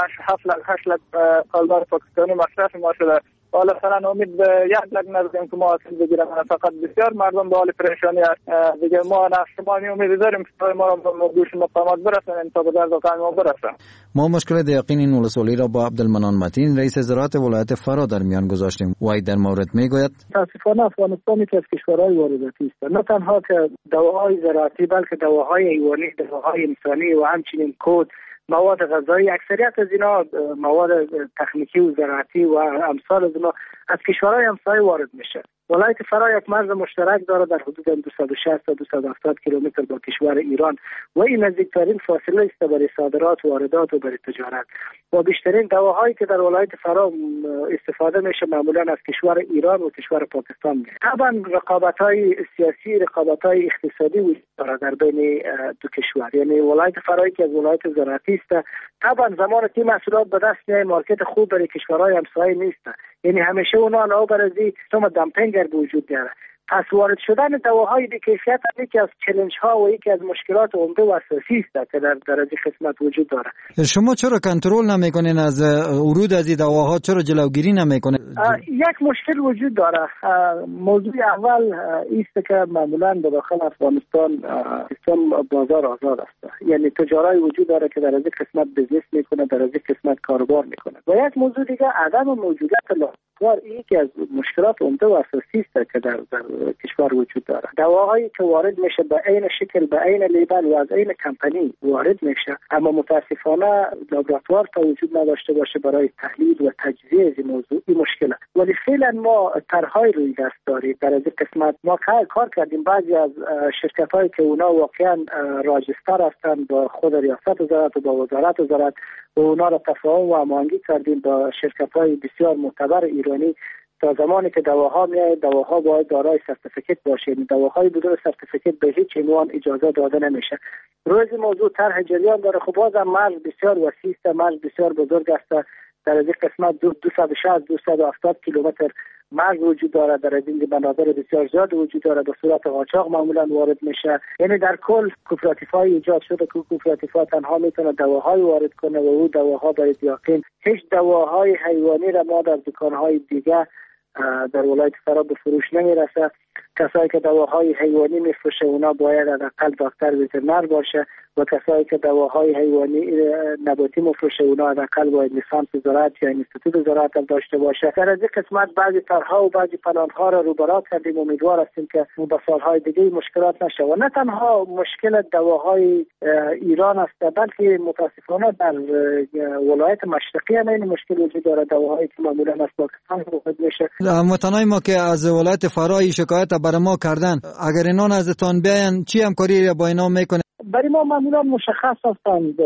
[SPEAKER 7] 7 لک کالدار پاکستانی مصرف ما شده. حالا فعلا امید به 1 لک نداریم که ما حاصل بگیرم. فقط بسیار مردم به حال پریشانی است. دیگه ما نشمانی امید داریم که ما را به گوش مقامات برسونیم تا به درد واقع ما برسه.
[SPEAKER 14] ما مشکل دهقین این ولسوالی را با عبدالمنان متین رئیس زراعت ولایت فرا در میان گذاشتیم. وی در مورد میگوید
[SPEAKER 12] متاسفانه افغانستان یکی از کشورهای وارداتی است، نه تنها که دواهای زراعتی بلکه دواهای حیوانی، دواهای انسانی و همچنین کود، مواد غذایی، اکثریت از اینا مواد تخنیکی و زراعتی و امثال از اینا از کشورهای همسایه وارد میشه. ولایت فرا یک مرز مشترک داره در حدود 260 تا 270 کیلومتر با کشور ایران و این نزدیکترین فاصله است برای صادرات و واردات و برای تجارت. و بیشترین دواهایی که در ولایت فرا استفاده میشه معمولا از کشور ایران و کشور پاکستان میاد. طبعا رقابت‌های سیاسی، رقابت‌های اقتصادی وجود داره در بین دو کشور. یعنی ولایت فرا که از ولایت زراعتی است، طبعا زمانی که محصولات به دست میاد مارکت خوب برای کشورهای همسایه نیست. یعنی همیشه اونا نو برازی سم دامپینگ در وجود داره. پس وارد شدن دواهای بی کیفیت یکی از چالش ها و یکی از مشکلات عمده و اساسی است که در این قسمت وجود داره.
[SPEAKER 14] شما چرا کنترل نمیکنین از ورود از این دواها؟ چرا جلوگیری نمیکنین؟
[SPEAKER 12] یک مشکل وجود داره. موضوع اول است که معمولا در داخل افغانستان سیستم بازار آزاد است. یعنی تجاری وجود داره که در این قسمت بزنس میکنه، در این قسمت کاروبار میکنه. و یک موضوع دیگه عدم موجودیت لاغار یکی از مشکلات عمده و اساسی است که در
[SPEAKER 7] کشور وجود داره. دواهایی که وارد میشه به عین شکل، به عین لیبل و از عین کمپانی وارد میشه، اما متاسفانه لابراتوار تا وجود نداشته باشه برای تحلیل و تجزیه از موضوع. این مشکله. ولی فعلا ما طرحهای روی دست داریم. در این قسمت ما کار کردیم. بعضی از شرکت‌هایی که اونا واقعا راجستر هستند با خود ریاست وزارت و با وزارت و اونا را تفاهم و هماهنگی کردیم با شرکت‌های بسیار معتبر ایرانی. تا زمانی که دواها میاد، دواها باید دارای سرتیفیکت باشه. این دواهای بدون سرتیفیکت به هیچ عنوان اجازه داده نمیشه. روز موضوع طرح جریان داره. خب بازم مرز بسیار وسیع است، مرز بسیار بزرگ است. در این قسمت 260-270 کیلومتر مرز وجود داره. در این مناظر بسیار زیاد وجود داره. به صورت قاچاق معمولا وارد میشه. یعنی در کل کوپراتیف‌های ایجاد شده که کوپراتیف‌ها تنها میتونه دواهای وارد کنه و او دواها باید یقین هیچ دواهای حیوانی را ما در دکان‌های دیگه در ولایت فرا به فروش نمیرسه. کسایی که دواهای حیوانی میفروشه اونا باید حداقل دکتر وترنر باشه و کسایی که دواهای حیوانی نباتی میفروشه اونا حداقل باید لیسانس زراعت یا اینستیتوت زراعت داشته باشه. در این قسمت بعضی طرح‌ها و بعضی پلان‌ها را روبرا کردیم. امیدوار هستیم که به سال‌های دیگه مشکلات نشه و نه تنها مشکل دواهای ایران است بلکه متاسفانه در ولایت مشرقی هم این مشکل وجود داره. دواهایی که معمولا از پاکستان وارد میشه.
[SPEAKER 19] هموطنای ما که از ولایت فرای شکایت برای ما کردن، اگر اینا نزدتان بیان چی همکاری با اینا میکنه؟
[SPEAKER 7] برای ما معمولا مشخص هستند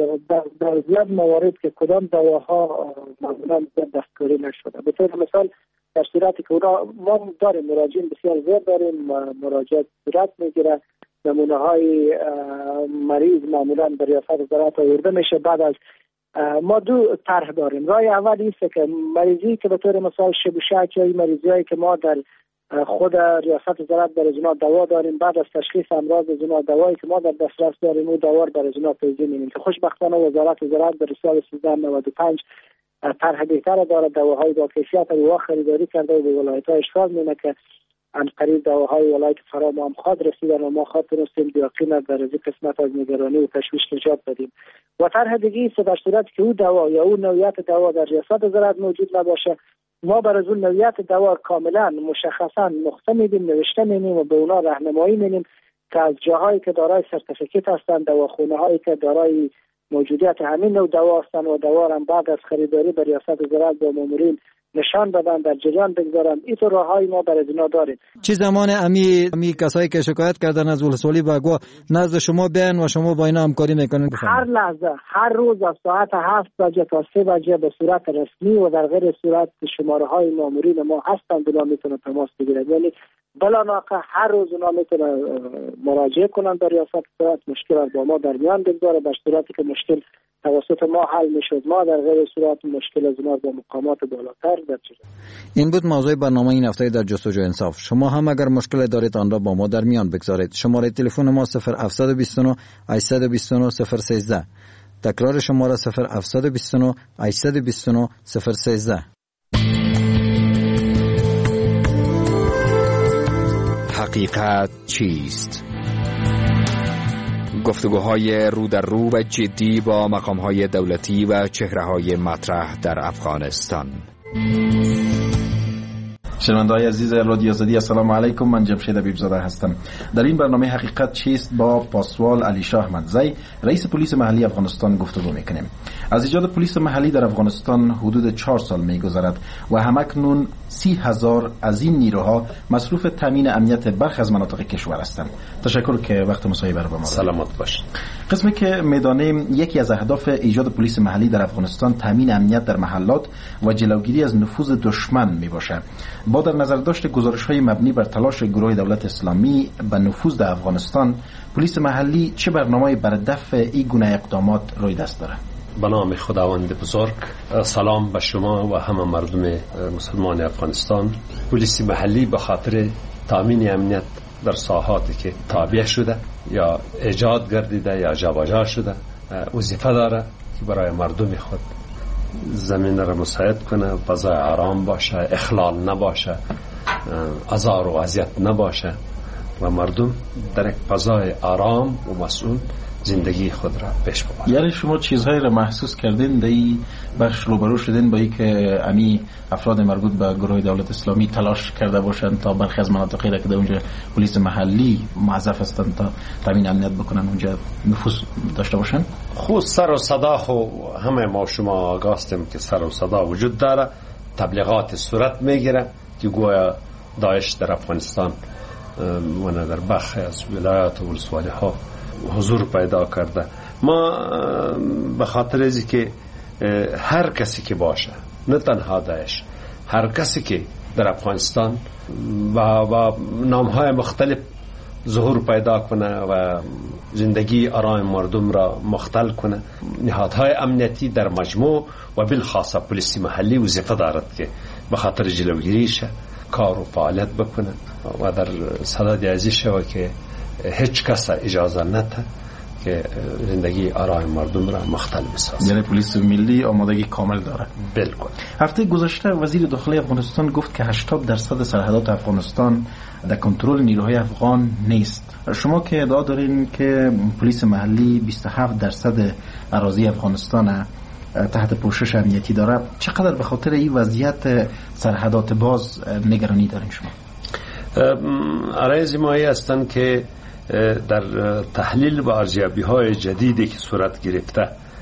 [SPEAKER 7] در زیاد موارد که کدام دواها معمولا دستکاری نشده. به طور مثال در صورتی که ما داریم مراجعین بسیار زیاد داریم، مراجعات صورت میگیره، نمونه های مریض معمولا به ریاست وزارت آورده میشه. بعد از ما دو طرح داریم. راه اول ایست که مریضی که به طور مثال شبوشک یا مریضیایی که ما در خود ریاست وزارت برای جناب دوا داریم، بعد از تشخیص امراض جناب دوایی که ما در دسترس داریم و دوار برای جناب توزیع میدیم که خوشبختانه وزارت در سال 1395 طرح بهتر داره. دواهای با کیفیت رو خریداری کرده و به ولایت‌ها اشغال میده که ان قریب دواهای ولایت فرا ما هم خواد رسیدن و ما خواد تونستیم بیاقینا در این قسمت از نگرانی و تشویش نجات بدیم. و طرح دیگه است در صورتی که او دوا یا او نوعیت دوا در ریاست وزارت موجود نباشه، ما برای اون نوعیت دوا کاملا مشخصا نقطه میدیم، نوشته میدیم و به اونا راهنمایی میدیم که از جاهایی که دارای سرتیفیکت هستن، دواخونه هایی که دارای موجودیت همین نوع دوا هستن و دوا هم بعد از خریداری به ریاست وزارت با مامورین نشان بدن، در جریان بگذارن. این تو راههای ما برای اینا داریم.
[SPEAKER 19] چه زمان امی کسایی که شکایت کردن از ولسوالی بگو نزد شما بیان و شما با اینا همکاری میکنین؟
[SPEAKER 7] هر لحظه، هر روز از ساعت 7 بجه تا 3 بجه به صورت رسمی و در غیر صورت شماره های مامورین ما هستن، بلا میتونه تماس بگیرن. یعنی بلا ناقه هر روز اونا میتونه مراجعه کنن به ریاست وزارت، مشکل رو با ما در میان بگذاره. در صورتی که مشکل توسط ما حل میشد، ما در غیر صورت مشکل از اونا با مقامات بالاتر درجه.
[SPEAKER 19] این بود موضوع برنامه این هفته در جستجو انصاف. شما هم اگر مشکل دارید آن را با ما در میان بگذارید. شماره تلفن ما 0729 829 013. تکرار شماره 0729 829 013.
[SPEAKER 16] حقیقت چیست؟ گفتگوهای رو در رو و جدی با مقامهای دولتی و چهره‌های مطرح در افغانستان.
[SPEAKER 14] شنونده‌های عزیز رادیو آزادی، السلام علیکم. من جمشید حبیبزاده هستم. در این برنامه حقیقت چیست با پاسوال علی شاه احمدزی، رئیس پلیس محلی افغانستان گفتگو میکنیم. از ایجاد پلیس محلی در افغانستان حدود 4 سال میگذرد و همکنون 30,000 از این نیروها مصروف تامین امنیت برخی از مناطق کشور هستند. تشکر که وقت مصاحبه را با ما
[SPEAKER 1] سلامت باشید.
[SPEAKER 14] قسمی که میدانیم یکی از اهداف ایجاد پلیس محلی در افغانستان تامین امنیت در محلات و جلوگیری از نفوذ دشمن میباشد. با در نظر داشت گزارش‌های مبنی بر تلاش گروه دولت اسلامی به نفوذ در افغانستان، پلیس محلی چه برنامه‌ای برای دفع این گونه اقدامات روی دست دارد؟
[SPEAKER 1] به نام خداوند بزرگ، سلام به شما و همه مردم مسلمان افغانستان. پلیس محلی به خاطر تامین امنیت در ساحاتی که تابع شده یا ایجاد گردیده یا جابجا شده وظیفه داره که برای مردم خود زمین را مساعد کنه، فضای آرام باشه، اخلال نباشه، آزار و اذیت نباشه و مردم در یک فضای آرام و مسئول زندگی خود را پیش ببرند.
[SPEAKER 14] یعنی شما چیزهایی را محسوس کردین در این بخش روبرو شدین با اینکه امی افراد مربوط به گروه دولت اسلامی تلاش کرده باشند تا برخی از مناطقی را که در اونجا پلیس محلی موظف هستند تا تامین امنیت بکنن اونجا نفوذ داشته باشند؟
[SPEAKER 1] خود سر و صدا همه ما شما آگاه هستیم که سر و صدا وجود داره، تبلیغات صورت میگیره که گویا داعش در افغانستان و در بخش از ولایات و ولسوالی ها حضور پیدا کرده. ما به خاطر ازی که هر کسی که باشه، نه تنها داعش، هر کسی که در افغانستان و نامهای مختلف ظهور پیدا کنه و زندگی آرام مردم را مختل کنه، نهادهای امنیتی در مجموع و بالخاصه پلیس محلی وظیفه دارد که به خاطر جلوگیریش کار و فعالیت بکنه و در صدد ازی شود که هیچ کس اجازه نده که زندگی آرام مردم را مختل بسازد.
[SPEAKER 14] یعنی پلیس ملی آمادگی کامل داره.
[SPEAKER 1] بالکل.
[SPEAKER 14] هفته گذشته وزیر داخلی افغانستان گفت که 80% سرحدات افغانستان در کنترل نیروهای افغان نیست. شما که ادعا دارین که پلیس محلی 27% اراضی افغانستان تحت پوشش امنیتی داره، چقدر به خاطر این وضعیت سرحدات باز نگرانی دارین شما؟
[SPEAKER 1] عرایز مایی هستند که در تحلیل و ارزیابی های جدیدی که صورت گرفته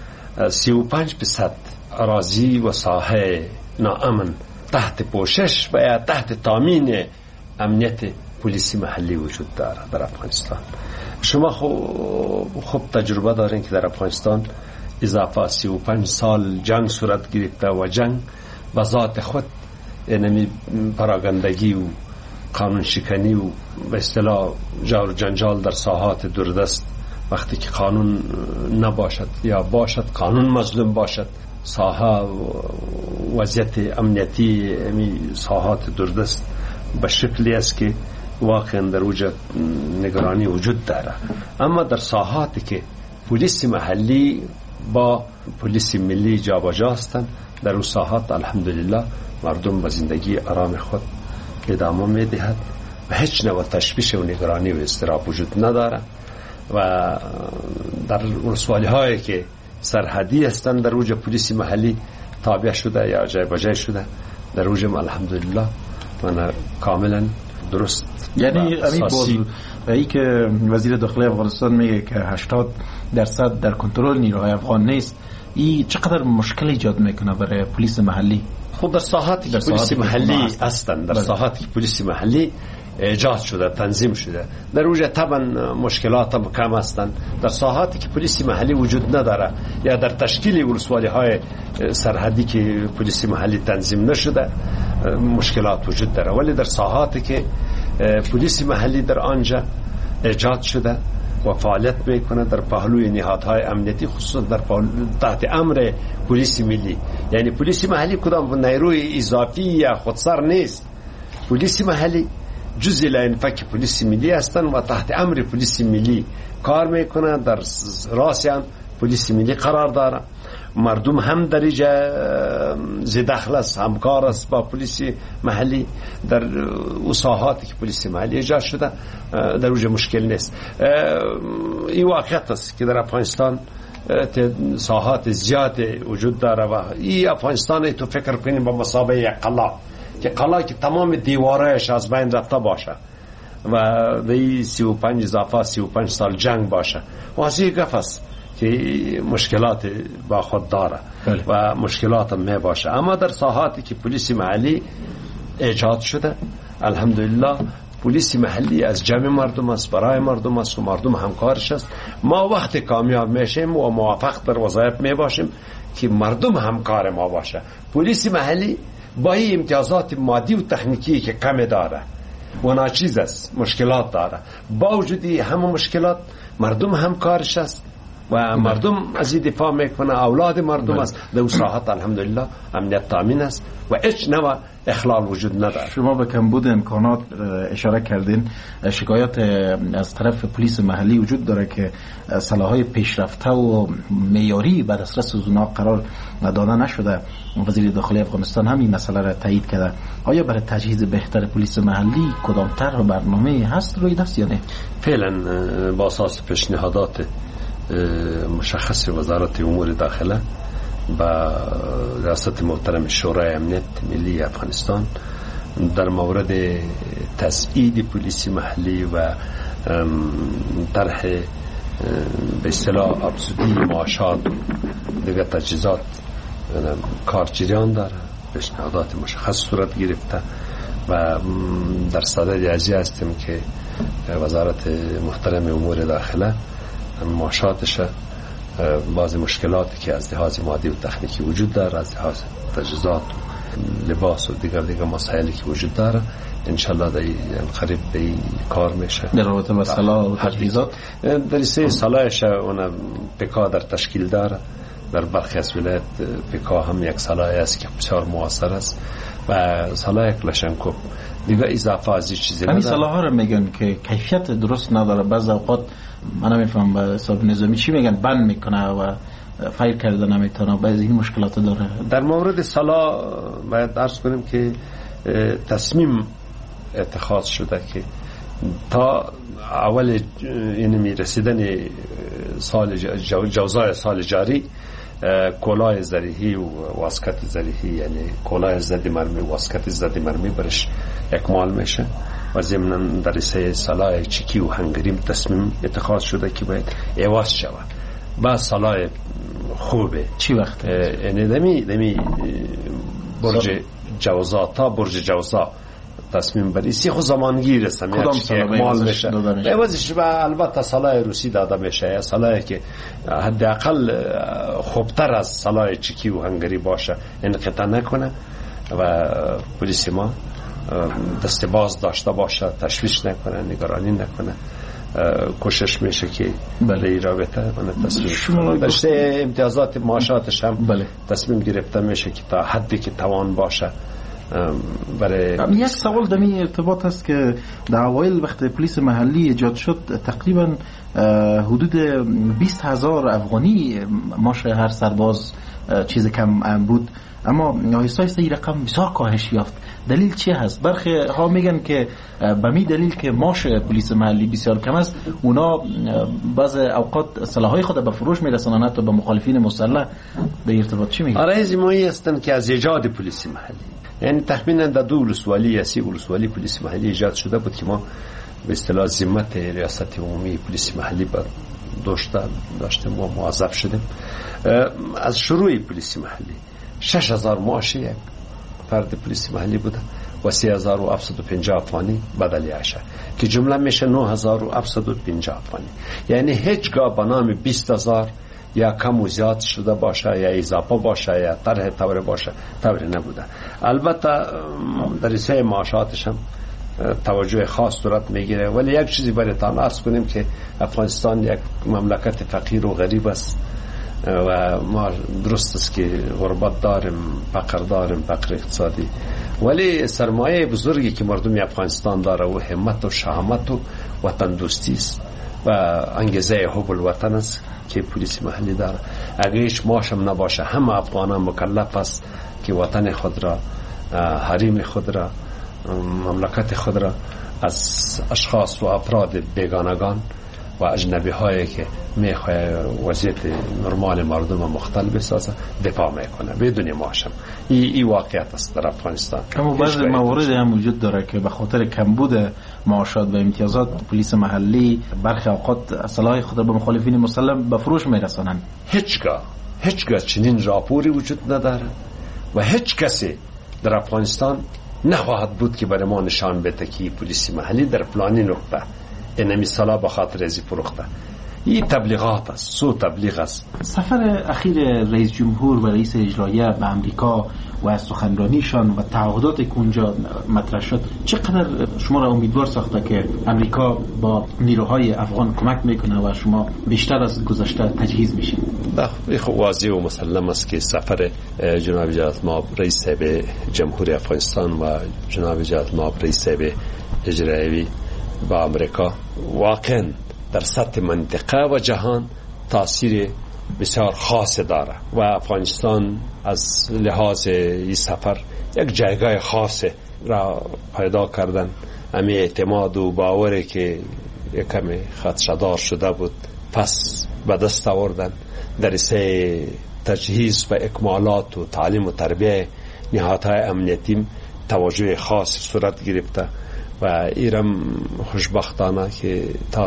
[SPEAKER 1] 35% اراضی و ساحه ناامن تحت پوشش و یا تحت تامین امنیت پلیسی محلی وجود داره در افغانستان. شما خوب تجربه دارین که در افغانستان اضافه 35 سال جنگ صورت گرفته و جنگ به ذات خود یعنی پراگندگی و قانون شکنی و به اصطلاح جار و جنجال در ساحات دوردست، وقتی که قانون نباشد یا باشد قانون مظلوم باشد، ساحه وضعیت امنیتی ساحات دوردست به شکلی است که واقعا در وجود نگرانی وجود داره. اما در ساحاتی که پلیس محلی با پلیس ملی جابجا هستند، در اون ساحات الحمدلله مردم به زندگی آرام خود ادامه میدهد و هیچ نوع تشویش و نگرانی و اضطراب وجود نداره. و در ولسوالی هایی که سرحدی هستند در اوج پلیس محلی تابع شده یا جای بجای شده، در اوج الحمدلله من کاملا درست.
[SPEAKER 14] یعنی ای که وزیر داخلی افغانستان میگه که 80% در کنترل نیروهای افغان نیست، این چقدر مشکل ایجاد میکنه برای پلیس محلی؟
[SPEAKER 1] خود در ساحاتی که پلیس محلی هستند، در ساحاتی که پلیس محلی ایجاد شده، تنظیم شده، در اوج طبعا مشکلات هم کم هستند. در ساحاتی که پلیس محلی وجود نداره یا در تشکیل ولسوالی های سرحدی که پلیس محلی تنظیم نشده مشکلات وجود داره. ولی در ساحاتی که پلیس محلی در آنجا ایجاد شده و فعالیت میکنه در پهلوی نهادهای امنیتی، خصوصا در تحت امر پلیس ملی، یعنی پلیس محلی کدام نیروی اضافی یا خودسر نیست، پلیس محلی جزء لانفک پلیس ملی هستن و تحت امر پلیس ملی کار میکنه، در راس هم پلیس ملی قرار داره. مردم هم در اینجا زدخل است، همکار است با پلیس محلی در ساحاتی که پلیس محلی ایجاد شده، در اونجا مشکل نیست. این واقعیت است که در افغانستان ساحات زیاد وجود داره و این افغانستان تو فکر کنیم با مسابقه یک قلعه که قلعه که تمام دیوارهش از بین رفته باشه و دی 35 اضافه 35 سال جنگ باشه، واضح گفت است که مشکلات با خود داره و مشکلات هم می باشه. اما در ساحاتی که پلیس محلی ایجاد شده الحمدلله پلیس محلی از جمع مردم است، برای مردم است و مردم همکارش است. ما وقتی کامیاب میشیم و موافق در وظایف می باشیم که مردم همکار ما باشه. پلیس محلی با این امتیازات مادی و تکنیکی که کم داره و ناچیز است، مشکلات داره، با وجود همه مشکلات مردم همکارش است و مردم از این دفاع میکنه، اولاد مردم است. در ساحات الحمدلله امنیت تامین است و هیچ نوع اخلال وجود نداره.
[SPEAKER 14] شما به کمبود امکانات اشاره کردین. شکایت از طرف پلیس محلی وجود داره که سلاح‌های پیشرفته و معیاری به دسترس اونا قرار داده نشده. وزیر داخلی افغانستان همین مسئله را تایید کرده. آیا برای تجهیز بهتر پلیس محلی کدام طرح و برنامه هست روی دست یا نه؟
[SPEAKER 1] فعلا با اساس پیشنهادات مشخص وزارت امور داخله با ریاست محترم شورای امنیت ملی افغانستان در مورد تسعید پلیس محلی و طرح به اصطلاح افزودی معاشات دیگر تجهیزات کار جریان داره. پیشنهادات مشخص صورت گرفته و در صدد ازی هستیم که وزارت محترم امور داخله معاشاتش بعضی مشکلاتی که از لحاظ مادی و تکنیکی وجود داره، از لحاظ تجهیزات و لباس و دیگر مسائلی که وجود داره، انشالله در قریب به کار میشه.
[SPEAKER 14] در رابطه با سلاح و تجهیزات
[SPEAKER 1] در سه سلاحش اون پکا در تشکیل داره. در برخی از ولایت پکا هم یک سلاحی است که بسیار موثر است و سلاح کلاشنکوف دیگه اضافه از چیزی نداره.
[SPEAKER 14] همین سلاح ها رو میگن که کیفیت درست نداره، بعض اوقات من نمیفهم به حساب نظامی چی میگن بند میکنه و فایر کرده نمیتونه، بعض این مشکلات داره. در
[SPEAKER 1] مورد سلاح باید عرض کنیم که تصمیم اتخاذ شده که تا اول اینمی رسیدن سال جوزای سال جاری کلاه زرهی و واسکت زرهی، یعنی کلاه زدی مرمی و واسکت زدی مرمی برش اکمال میشه و ضمن در سه سلاح چکی و هنگریم تصمیم اتخاذ شده که باید ایواز شود. بعد سلاح خوبه
[SPEAKER 14] چی وقت؟
[SPEAKER 1] یعنی دمی برج جوزا تا برج جوزا تصمیم بری سی خود زمانگیر است.
[SPEAKER 14] کدام
[SPEAKER 1] اکمال میشه ایوازش و البته سلاح روسی داده میشه، سلاحی که حداقل خوبتر از سلاح چکی و هنگری باشه، انقطاع نکنه و پلیس ما دست باز داشته باشه، تشویش نکنه، نگرانی نکنه. کوشش میشه که بله این رابطه من تصمیم داشته امتیازات معاشاتش هم تصمیم گرفته میشه که تا حدی که توان باشه. برای
[SPEAKER 14] یک سوال در این ارتباط هست که در اوایل وقت پلیس محلی ایجاد شد تقریبا حدود 20,000 افغانی ماش هر سرباز چیز کم بود، اما آهسته آهسته این رقم بسیار کاهش یافت. دلیل چی هست؟ برخی ها میگن که به می دلیل که ماش پلیس محلی بسیار کم است، اونا بعض اوقات سلاح‌های خود به فروش میرسونن حتی به مخالفین مسلح. در ارتباط چی میگن؟
[SPEAKER 1] آره زمایی هستن که از ایجاد پلیس محلی، یعنی تقریبا در 2 ولسوالی یا 3 ولسوالی پلیس محلی ایجاد شده بود که ما به اصطلاح ذمت ریاست عمومی پلیس محلی داشتیم و موظف شدیم. از شروع پلیس محلی 6,000 معاش یک فرد پلیس محلی بوده و 3,750 افغانی بدلیه‌اش که جمله میشه 9,750 افغانی. یعنی هیچگاه به نام 20,000 یا کم و زیاد شده باشه یا اضافه باشه یا طرح طور باشه طوری نبوده. البته در سه معاشاتش هم توجه خاص صورت میگیره، ولی یک چیزی برای تان عرض کنیم که افغانستان یک مملکت فقیر و غریب است و ما درست است که غربت داریم، فقر داریم، فقر اقتصادی، ولی سرمایه بزرگی که مردم افغانستان داره و همت و شهامت و وطن دوستی است و انگیزه حب الوطن است که پلیس محلی داره. اگه هیچ ماشم نباشه همه افغانان مکلف است که وطن خود را، حریم خود را، مملکت خود را از اشخاص و افراد بیگانگان و اجنبی هایی که میخواه وضعیت نرمال مردم مختل بسازه دفاع میکنه بدون ماشم. این واقعیت است در افغانستان.
[SPEAKER 14] اما بعضی موارد هم وجود داره که به خاطر کمبود معاشات و امتیازات پلیس محلی برخی اوقات سلاح خود را به مخالفین مسلح به فروش میرسانن.
[SPEAKER 1] هیچگاه چنین راپوری وجود نداره و هیچ کسی در افغانستان نخواهد بود که برای ما نشان بده که پلیس محلی در فلانی نقطه اینمی سلاح به خاطر ازی فروخته. این تبلیغات است، سو تبلیغ است.
[SPEAKER 14] سفر اخیر رئیس جمهور و رئیس اجراییه به امریکا و سخنرانیشان و تعهداتی که اونجا مطرح شد چقدر شما را امیدوار ساخته که امریکا با نیروهای افغان کمک میکنه و شما بیشتر از گذشته تجهیز میشین؟
[SPEAKER 1] خب واضح و مسلم است که سفر جناب جلالت مآب رئیس جمهوری افغانستان و جناب جلالت مآب رئیس اجرایی با امریکا واقعا در سطح منطقه و جهان تاثیر بسیار خاص داره و افغانستان از لحاظ این سفر یک جایگاه خاص را پیدا کردن. امی اعتماد و باوری که یکم خدشه‌دار شده بود پس به دست آوردن در سه تجهیز و اکمالات و تعلیم و تربیه نهادهای امنیتی توجه خاص صورت گرفته و ایرم خوشبختانه که تا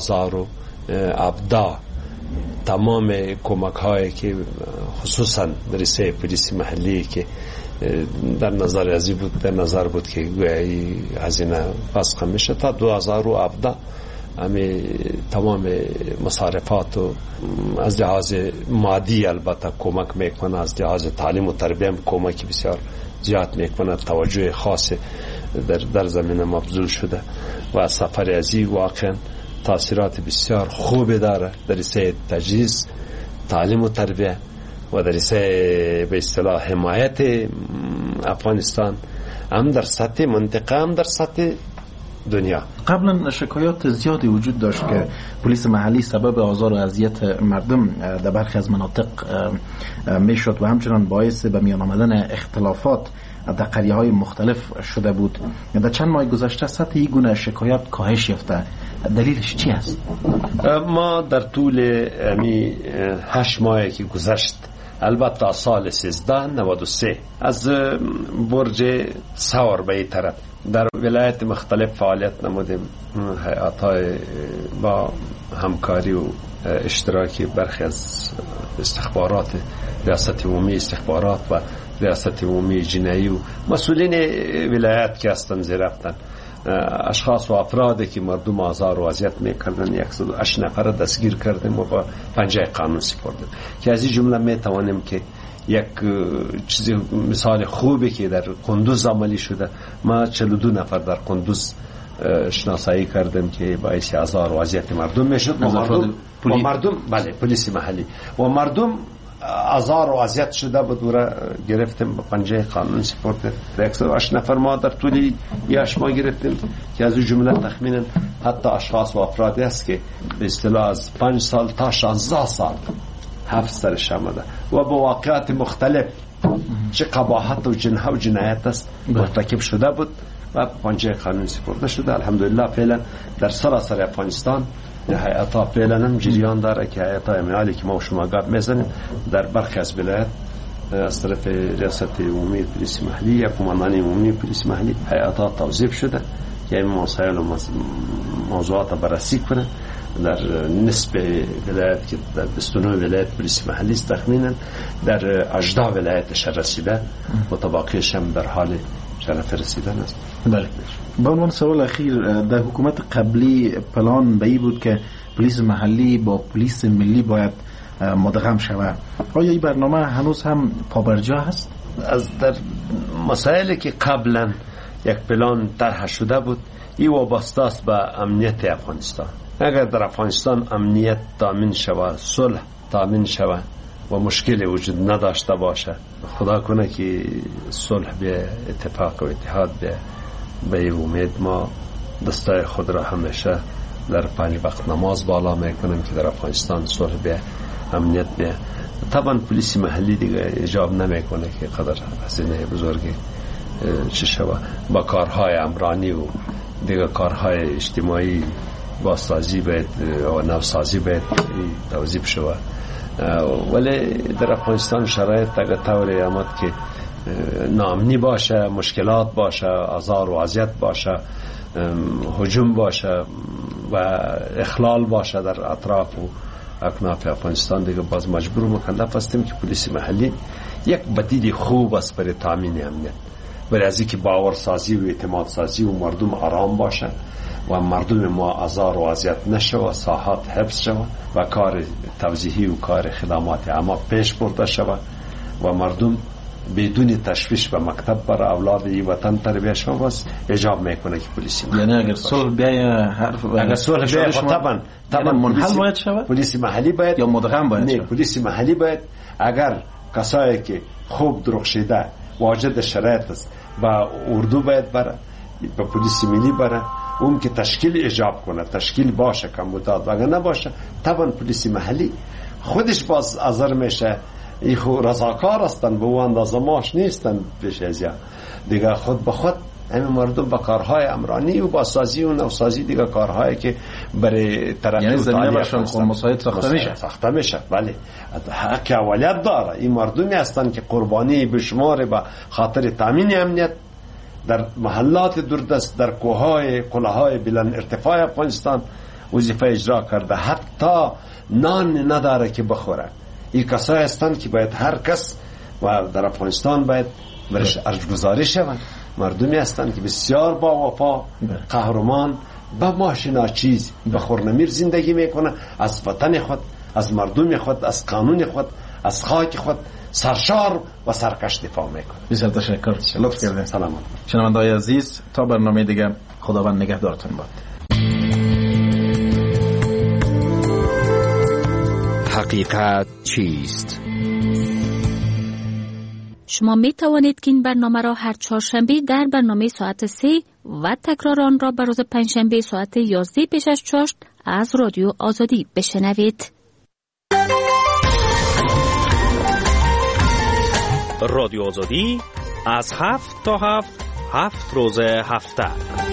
[SPEAKER 1] 2017 تمام کمک هایی که خصوصا در سه پلیس محلی که در نظر بود که گویی هزینه پس میشه تا 2017 همه تمام مصارفات و از لحاظ مادی البته کمک میکنه، از لحاظ تعلیم و تربیه کمک بسیار زیاد میکنه، توجه خاص در زمینه مبذول شده و سفر ازی واقعا تاثیرات بسیار خوب داره در سه تجهیز تعلیم و تربیه و در سه به اصطلاح حمایت افغانستان هم در سطح منطقه هم در سطح دنیا.
[SPEAKER 14] قبلا شکایات زیادی وجود داشت که پلیس محلی سبب آزار و اذیت مردم در برخی از مناطق میشد و همچنان باعث به میان آمدن اختلافات در قریه های مختلف شده بود. در چند ماه گذشته سطح این گونه شکایات کاهش یافته، دلیلش چی است؟
[SPEAKER 1] ما در طول 8 ماهی که گذشت، البته سال 1393 از برج سوار به این طرف در ولایت مختلف فعالیت نمودیم. هیئت‌های با همکاری و اشتراکی برخی از استخبارات، ریاست عمومی استخبارات و ریاست عمومی جنایی و مسئولین ولایت که هستند رفتن، اشخاص و افرادی که مردم آزار و اذیت میکردن 108 نفر دستگیر کردیم و با پنجه قانون سپردیم. که از این جمله میتوانیم که یک چیز مثال خوبی که در قندوز عملی شده، ما 42 نفر در قندوز شناسایی کردیم که باعث آزار و اذیت مردم میشد و مردم بله پلیس محلی و مردم آزار و اذیت شده بود و گرفتیم با پنجه قانون سپردیم. 108 نفر ما در طول 8 ماه گرفتیم که از این جمله تخمینا حتی اشخاص و افرادی است که به اصطلاح از 5 سال تا 16 سال حبس سرش آمده و با واقعات مختلف چه قباحت و جنح و جنایت است مرتکب شده بود و پنجه قانون سپرده شده. الحمدلله فعلا در سراسر افغانستان هیئت‌ها فعلا هم جریان داره که هیئت‌های عملی که ما و شما گپ میزنیم در برخی از ولایت از طرف ریاست عمومی پلیس محلی یا کماندان عمومی پلیس محلی هیئت‌ها توظیف شده که این مسائل و موضوعات بررسی کنه. در نسب ولایت که در 29 ولایت پلیس محلی است، تخمینا در 18 ولایتش رسیده و طبقیش هم در حال شرف رسیدن است.
[SPEAKER 14] بله. به عنوان سوال اخیر، در حکومت قبلی پلان به این بود که پلیس محلی با پلیس ملی باید مدغم شود. آیا این برنامه هنوز هم پابرجا هست؟
[SPEAKER 1] از در مسائلی که قبلا یک پلان طرح شده بود، این وابسته است به امنیت افغانستان. اگر در افغانستان امنیت تامین شود، صلح تامین شود و مشکل وجود نداشته باشه، خدا کنه که صلح به اتفاق و اتحاد به امید، ما دستای خود را همیشه در 5 وقت نماز بالا میکنیم که در افغانستان صلح به امنیت به. طبعا پلیس محلی دیگه اجاب نمیکنه که قدر هزینه بزرگی چه شود با کارهای عمرانی و دیگه کارهای اجتماعی بازسازی باید و نوسازی باید توظیف شود. ولی در افغانستان شرایط اگر طوری آمد که ناامنی باشه، مشکلات باشه، آزار و اذیت باشه، هجوم باشه و اخلال باشه در اطراف و اکناف افغانستان، دیگه باز مجبور مکلف هستیم که پلیس محلی یک بدیل خوب است برای تامین امنیت، برای از اینکه باورسازی و اعتماد سازی و مردم آرام باشه و مردم ما آزار و اذیت نشه و ساحات حفظ شود و کار توزیعی و کار خدمات عامه پیش برده شود و مردم بدون تشویش به مکتب برای اولاد این وطن تربیت شود، باز اجاب میکنه که پلیس محلی.
[SPEAKER 14] یعنی اگر صلح بیای حرف
[SPEAKER 1] اگر صلح بیای طبعا
[SPEAKER 14] منحل باید شود،
[SPEAKER 1] پلیس محلی باید
[SPEAKER 14] یا مدغم باید شود.
[SPEAKER 1] پلیس محلی باید اگر کسایی که خوب درخشیده واجد شرایط است با اردو باید بره، با پلیس ملی بره، اون که تشکیل ایجاب کنه، تشکیل باشه کمبودات، اگر نباشه طبعا پلیس محلی خودش باز آزار میشه. این خود رضاکار هستن، به اون اندازه ماش نیستن پیش از دیگه، خود به خود همین مردم با کارهای امرانی و با سازی و نوسازی دیگه کارهایی که برای ترقی
[SPEAKER 14] یعنی
[SPEAKER 1] و
[SPEAKER 14] زمینه
[SPEAKER 1] تعالی
[SPEAKER 14] برشان خود مساعد
[SPEAKER 1] ساخته میشه ولی حق اولیت داره. این مردمی هستند که قربانی بشمار به خاطر تامین امنیت در محلات دوردست، در کوههای قلعه‌های بلند ارتفاع افغانستان وظیفه اجرا کرده، حتی نان نداره که بخوره. این کسایی هستند که باید هر کس و در افغانستان باید برش ارجگذاری شوند. مردمی هستند که بسیار با وفا، قهرمان، با ماشیناچیز به خورنمیر زندگی میکنه، از وطن خود، از مردم خود، از قانون خود، از خاک خود سرشار و سرکش دفاع میکنه.
[SPEAKER 14] بسیار تشکر، لطف کردین.
[SPEAKER 1] سلام.
[SPEAKER 14] شنونده‌های عزیز، تا برنامه دیگه خداوند نگهدارتون باد.
[SPEAKER 16] حقیقت چیست؟
[SPEAKER 3] شما می توانید که این برنامه را هر چهارشنبه در برنامه ساعت 3 و تکرار آن را به روز پنجشنبه ساعت 11 پیش از چاشت از رادیو آزادی بشنوید.
[SPEAKER 2] رادیو آزادی از 7 تا 7 روز هفته